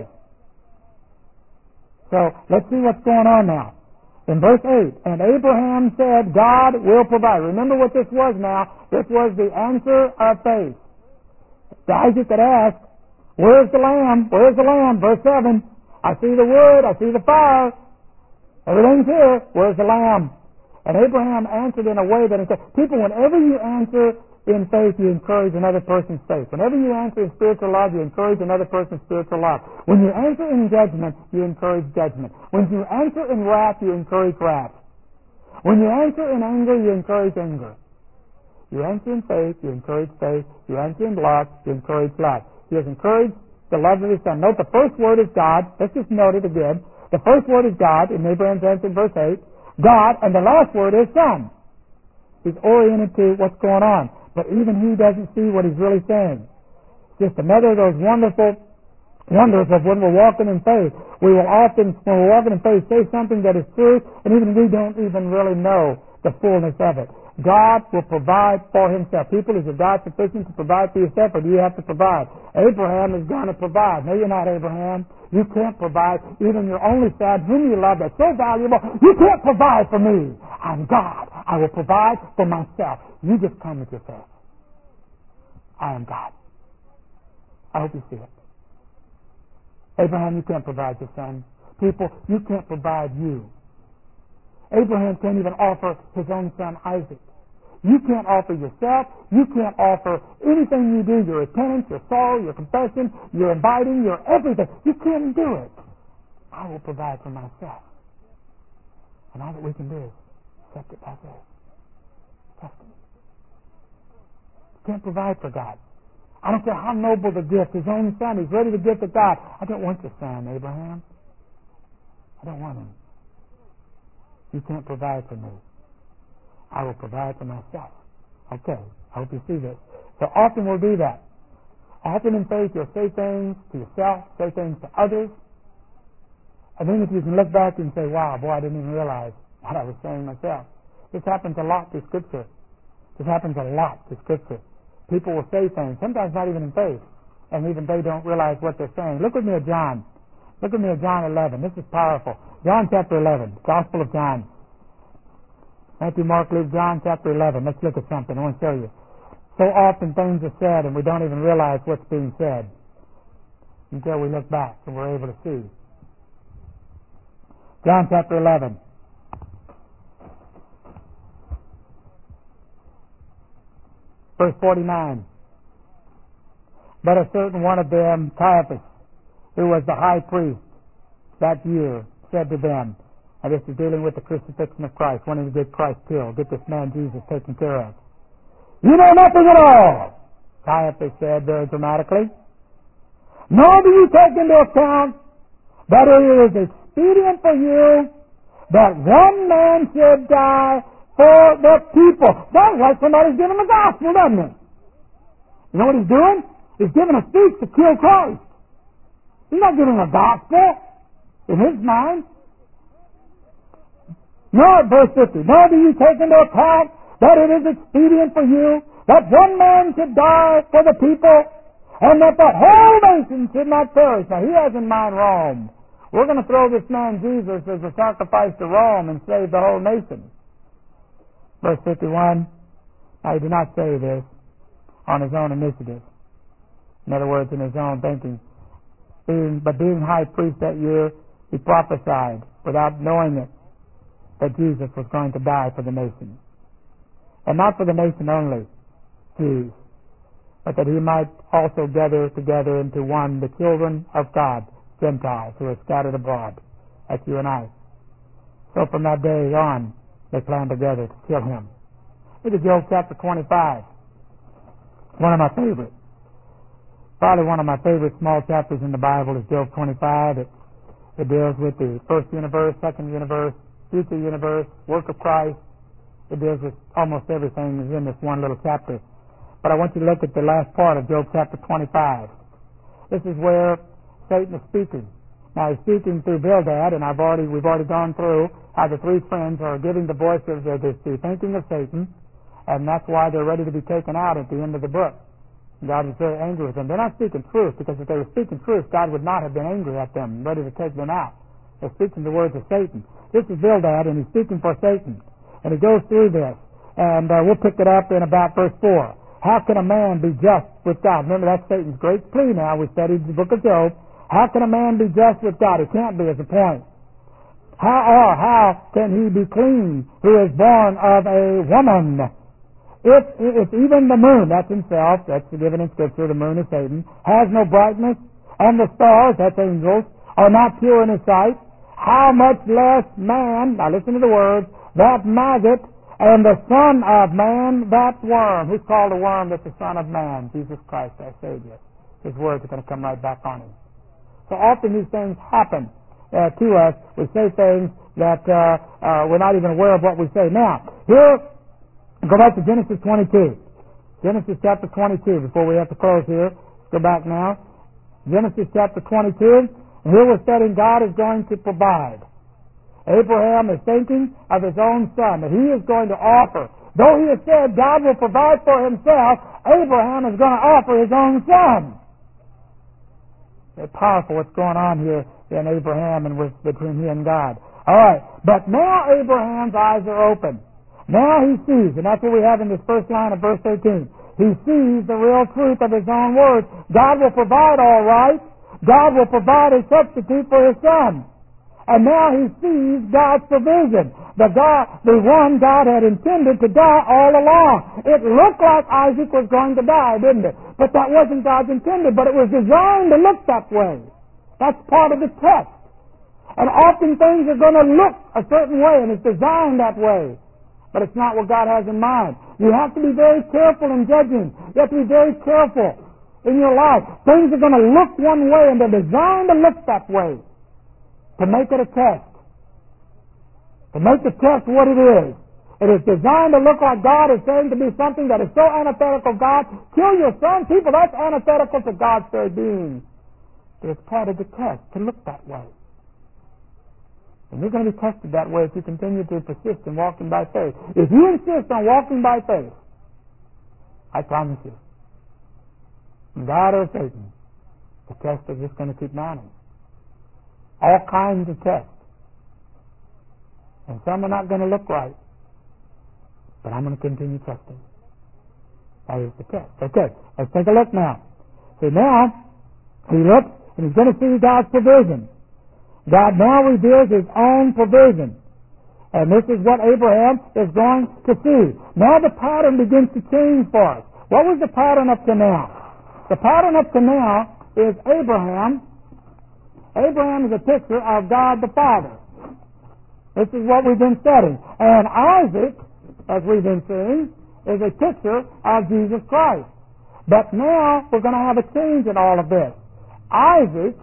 So, let's see what's going on now. In verse 8, and Abraham said, God will provide. Remember what this was now. This was the answer of faith. Isaac had asked, where's the lamb? Where's the lamb? Verse 7, I see the wood, I see the fire. Everything's here. Where's the lamb? And Abraham answered in a way that he said, people, whenever you answer in faith, you encourage another person's faith. Whenever you answer in spiritual love, you encourage another person's spiritual love. When you answer in judgment, you encourage judgment. When you answer in wrath, you encourage wrath. When you answer in anger, you encourage anger. You answer in faith, you encourage faith. You answer in love, you encourage love. He has encouraged the love of His Son. Note the first word is God. Let's just note it again. The first word is God in Abraham's answer in verse 8. God, and the last word is Son. He's oriented to what's going on. But even he doesn't see what he's really saying. Just another of those wonderful wonders of when we're walking in faith. We will often, when we're walking in faith, say something that is true, and even we don't even really know the fullness of it. God will provide for Himself. People, is your God sufficient to provide for yourself, or do you have to provide? Abraham is going to provide. No, you're not Abraham. You can't provide. Even your only son, whom you love, that's so valuable, you can't provide for me. I'm God. I will provide for myself. You just come with your faith. I am God. I hope you see it. Abraham, you can't provide your son. People, you can't provide you. Abraham can't even offer his own son Isaac. You can't offer yourself. You can't offer anything you do, your repentance, your sorrow, your confession, your inviting, your everything. You can't do it. I will provide for myself. And all that we can do is accept it by faith. Trust Him. You can't provide for God. I don't care how noble the gift, His own son, He's ready to give to God. I don't want your son, Abraham. I don't want him. You can't provide for me. I will provide for myself. Okay, I hope you see this. So often we'll do that. Often in faith you'll say things to yourself, say things to others, and then if you can look back and say, wow, boy, I didn't even realize what I was saying myself. This happens a lot to Scripture. This happens a lot to Scripture. People will say things, sometimes not even in faith, and even they don't realize what they're saying. Look with me at John. Look with me at John 11. This is powerful. John chapter 11, Gospel of John. Matthew, Mark, Luke, John chapter 11. Let's look at something. I want to show you. So often things are said and we don't even realize what's being said until we look back and we're able to see. John chapter 11. Verse 49. But a certain one of them, Caiaphas, who was the high priest that year, said to them, and this is dealing with the crucifixion of Christ, wanting to get Christ killed, get this man Jesus taken care of. You know nothing at all, Caiaphas said very dramatically. Nor do you take into account that it is expedient for you that one man should die for the people. Sounds like somebody's giving the gospel, doesn't it? You know what he's doing? He's giving a speech to kill Christ. He's not giving a gospel in his mind. Nor, verse 50, nor do you take into account that it is expedient for you that one man should die for the people, and that the whole nation should not perish. Now he has in mind Rome. We're going to throw this man Jesus as a sacrifice to Rome and save the whole nation. Verse 51, now he did not say this on his own initiative. In other words, in his own thinking. But being high priest that year, he prophesied without knowing it that Jesus was going to die for the nation. And not for the nation only, Jews, but that he might also gather together into one the children of God, Gentiles, who are scattered abroad. That's you and I. So from that day on, they planned together to kill him. Look at Job chapter 25. One of my favorites. Probably one of my favorite small chapters in the Bible is Job 25. It deals with the first universe, second universe, future universe, work of Christ. It deals with almost everything is in this one little chapter. But I want you to look at the last part of Job chapter 25. This is where Satan is speaking. Now he's speaking through Bildad, and we've already gone through how the three friends are giving the voice of the thinking of Satan, and that's why they're ready to be taken out at the end of the book. God is very angry with them. They're not speaking truth, because if they were speaking truth, God would not have been angry at them, ready to take them out. They're speaking the words of Satan. This is Bildad, and he's speaking for Satan. And he goes through this, and we'll pick it up in about verse 4. How can a man be just with God? Remember, that's Satan's great plea now. We studied the book of Job. How can a man be just with God? He can't be, is the point. How can he be clean who is born of a woman? If even the moon, that's himself, that's given in Scripture, the moon is Satan, has no brightness, and the stars, that's angels, are not pure in his sight, how much less man, now listen to the words, that maggot, and the Son of Man, that worm. Who's called a worm? That's the Son of Man, Jesus Christ, our Savior. His words are going to come right back on him. So often these things happen to us. We say things that we're not even aware of what we say. Now, here, go back to Genesis 22. Genesis chapter 22, before we have to close here. Let's go back now. Genesis chapter 22, and here we're studying God is going to provide. Abraham is thinking of his own son, that he is going to offer. Though he has said God will provide for himself, Abraham is going to offer his own son. Very powerful what's going on here in Abraham and between he and God. All right, but now Abraham's eyes are open. Now he sees, and that's what we have in this first line of verse 18. He sees the real truth of his own words. God will provide all right. God will provide a substitute for his son. And now he sees God's provision. The one God had intended to die all along. It looked like Isaac was going to die, didn't it? But that wasn't God's intended, but it was designed to look that way. That's part of the test. And often things are going to look a certain way, and it's designed that way. But it's not what God has in mind. You have to be very careful in judging. You have to be very careful in your life. Things are going to look one way, and they're designed to look that way. To make it a test. To make the test what it is. It is designed to look like God is saying to be something that is so antithetical. God, kill your son. People, that's antithetical to God's very being. But it's part of the test to look that way. And you're going to be tested that way if you continue to persist in walking by faith. If you insist on walking by faith, I promise you, God or Satan, the test is just going to keep mounting. All kinds of tests. And some are not going to look right. But I'm going to continue testing. That is the test. Okay, let's take a look now. So now, he looks and he's going to see God's provision. God now reveals his own provision. And this is what Abraham is going to see. Now the pattern begins to change for us. What was the pattern up to now? The pattern up to now is Abraham. Abraham is a picture of God the Father. This is what we've been studying. And Isaac, as we've been seeing, is a picture of Jesus Christ. But now we're going to have a change in all of this. Isaac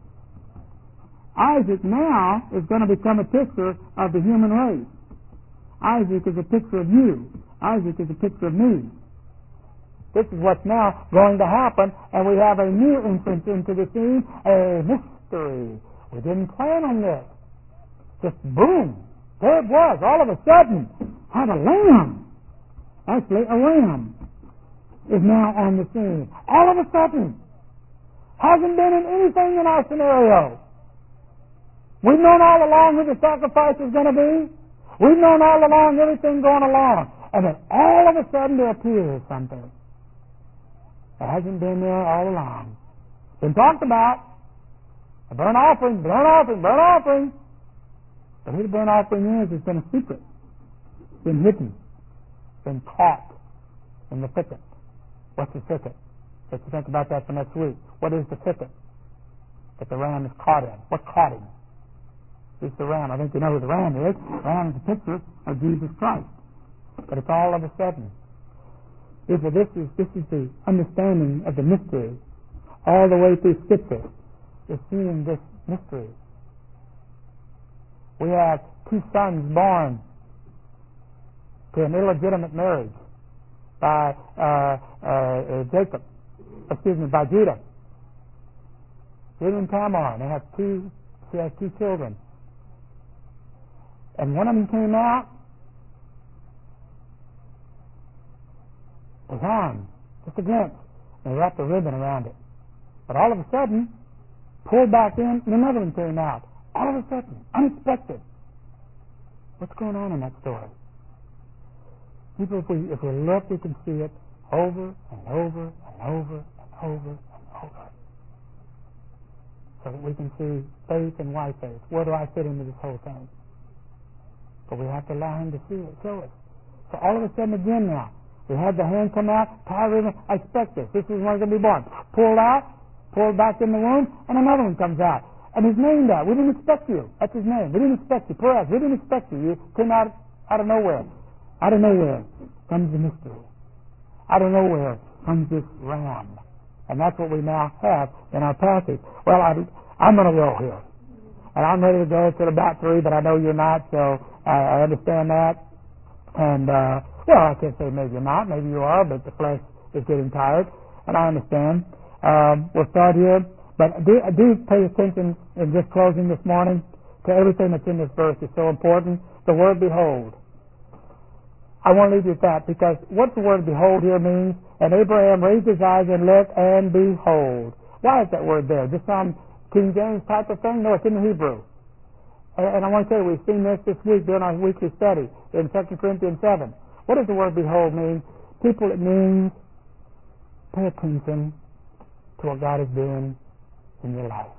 now is going to become a picture of the human race. Isaac is a picture of you. Isaac is a picture of me. This is what's now going to happen, and we have a new entrance into the scene, a mystery. We didn't plan on this. Just boom, there it was. All of a sudden, had a lamb. Actually, a lamb is now on the scene. All of a sudden. Hasn't been in anything in our scenario. We've known all along who the sacrifice is going to be. We've known all along everything going along. And then all of a sudden there appears something that hasn't been there all along. It's been talked about. A burnt offering, burnt offering, burnt offering. But who the burnt offering is, it's been a secret. It's been hidden. It's been caught in the thicket. What's the thicket? Let's think about that for next week. What is the thicket that the ram is caught in? What caught him? It's the ram. I think you know who the ram is. The ram is a picture of Jesus Christ. But it's all of a sudden. This is the understanding of the mystery all the way through Scripture. Is seeing this mystery. We have two sons born to an illegitimate marriage by by Judah. Judah and Tamar. She has two children. And one of them came out, was on, just a glimpse, and they wrapped a ribbon around it. But all of a sudden, pulled back in, and another one came out. All of a sudden, unexpected. What's going on in that story? People, if we look, we can see it over and over and over and over and over. So that we can see faith and why faith. Where do I fit into this whole thing? But we have to allow him to see it, show it. So all of a sudden again now, we had the hand come out, tie ribbon, I expect this. This is when it's going to be born. Pulled out, pulled back in the womb, and another one comes out. And his name that. We didn't expect you. That's his name. We didn't expect you. Perez, we didn't expect you. You came out of nowhere. Out of nowhere comes the mystery. Out of nowhere comes this ram. And that's what we now have in our passage. Well, I'm going to roll here. And I'm ready to go till about 3, but I know you're not, so I understand that. And, I can't say maybe you're not. Maybe you are, but the flesh is getting tired. And I understand. We'll start here. But do pay attention in just closing this morning to everything that's in this verse. It's so important. The word behold. I want to leave you with that, because what the word behold here means, and Abraham raised his eyes and looked, and behold. Why is that word there? Just some King James type of thing? No, it's in the Hebrew. And I want to tell you, we've seen this week during our weekly study in 2 Corinthians 7. What does the word behold mean? People, it means pay attention to what God is doing in your life.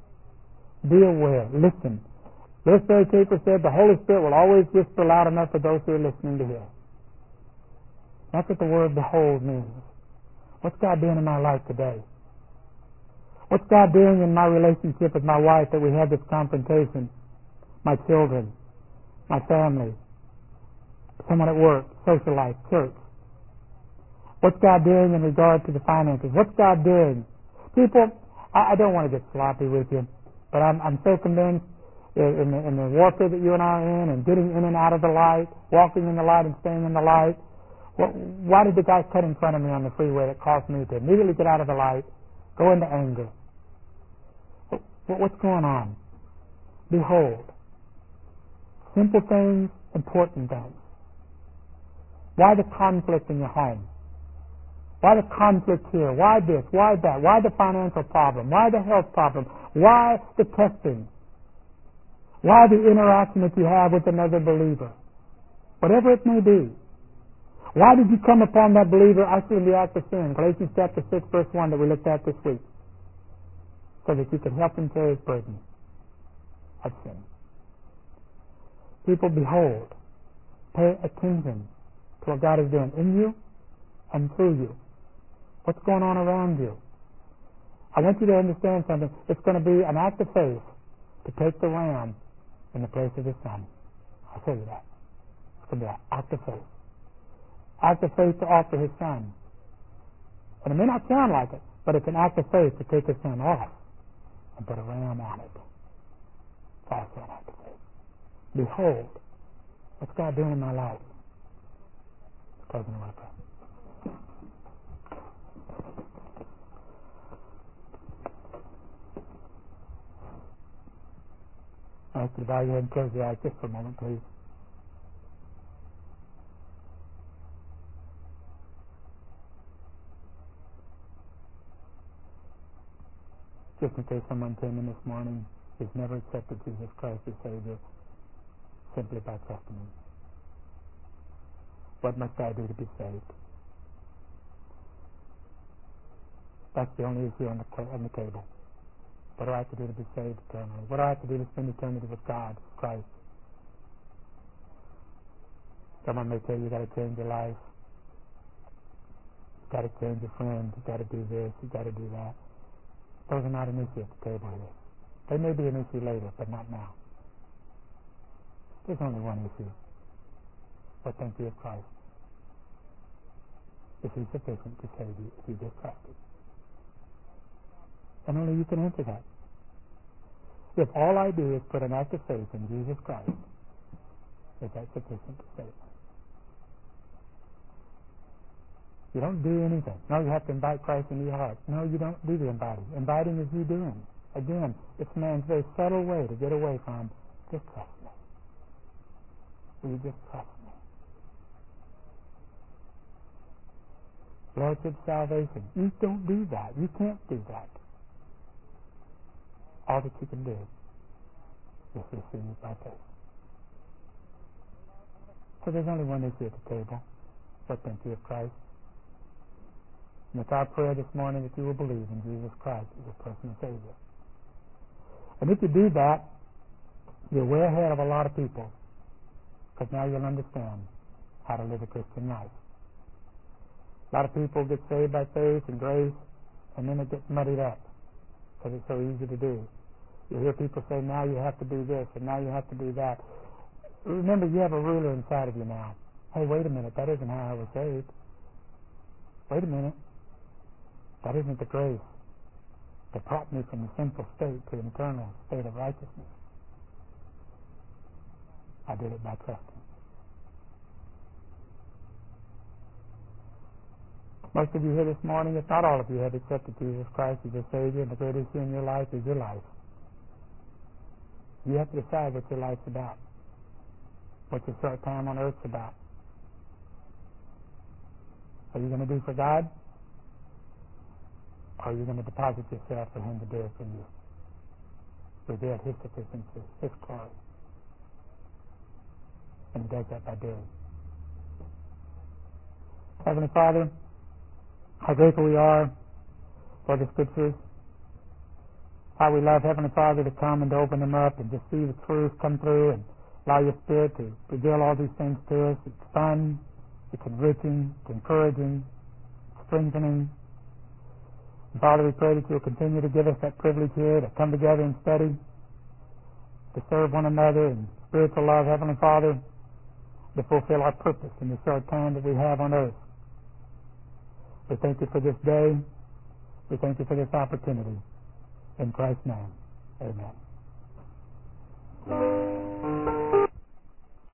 Be aware. Listen. Louis Berry Caper said the Holy Spirit will always whisper loud enough for those who are listening to hear. That's what the word behold means. What's God doing in my life today? What's God doing in my relationship with my wife that we have this confrontation? My children, my family, someone at work, social life, church. What's God doing in regard to the finances? What's God doing? People, I don't want to get sloppy with you, but I'm so convinced in the warfare that you and I are in, and getting in and out of the light, walking in the light and staying in the light. Why did the guy cut in front of me on the freeway that caused me to immediately get out of the light, go into anger? What's going on? Behold. Simple things, important things. Why the conflict in your home? Why the conflict here? Why this? Why that? Why the financial problem? Why the health problem? Why the testing? Why the interaction that you have with another believer? Whatever it may be. Why did you come upon that believer actually in the act of sin? Galatians chapter 6, verse 1 that we looked at this week. So that you could help him carry his burden of sin. People, behold, pay attention to what God is doing in you and through you. What's going on around you? I want you to understand something. It's going to be an act of faith to take the ram in the place of the son. I'll tell you that. It's going to be an act of faith. Act of faith to offer his son. And it may not sound like it, but it's an act of faith to take his son off and put a ram on it. It's also an act of faith. Behold, what's God doing in my life? It's closing the word of prayer. I ask you to bow your head and close your eyes just for a moment, please. Just in case someone came in this morning who's never accepted Jesus Christ as Savior, simply by trusting Him. What must I do to be saved? That's the only issue on the table. What do I have to do to be saved eternally? What do I have to do to spend eternity with God, Christ? Someone may tell you got to change your life. You got to change your friends. You got to do this. You got to do that. Those are not an issue at the table here. They may be an issue later, but not now. There's only one issue. What think you of Christ? Is He sufficient to save you if you just trust Him? And only you can answer that. If all I do is put an act of faith in Jesus Christ, is that sufficient to save me? You don't do anything. No, you have to invite Christ into your heart. No, you don't do the inviting. Inviting is you doing. Again, it's man's very subtle way to get away from, just trust me. Will you just trust me? Lordship salvation. You don't do that. You can't do that. All that you can do is receive by faith. So there's only one issue at the table. What think you of Christ? And it's our prayer this morning that you will believe in Jesus Christ as your personal Savior. And if you do that, you're way ahead of a lot of people, because now you'll understand how to live a Christian life. A lot of people get saved by faith and grace, and then it gets muddied up because it's so easy to do. You hear people say, now you have to do this, and now you have to do that. Remember, you have a ruler inside of you now. Hey, wait a minute, that isn't how I was saved. Wait a minute. That isn't the grace that brought me from the sinful state to an eternal state of righteousness. I did it by trusting. Most of you here this morning, if not all of you, have accepted Jesus Christ as your Savior, and the greatest issue in your life is your life. You have to decide what your life's about, what your short time on earth's about. Are you going to do for God? Or are you going to deposit yourself for Him to do it for you? Reveal His sufficiency, His glory. And He does that by doing. Heavenly Father, how grateful we are for the Scriptures. How we love, Heavenly Father, to come and to open them up and to see the truth come through and allow your Spirit to reveal all these things to us. It's fun, it's enriching, it's encouraging, it's strengthening. And Father, we pray that you'll continue to give us that privilege here to come together and study, to serve one another in spiritual love, Heavenly Father, to fulfill our purpose in the short time that we have on earth. We thank you for this day. We thank you for this opportunity. In Christ's name, amen.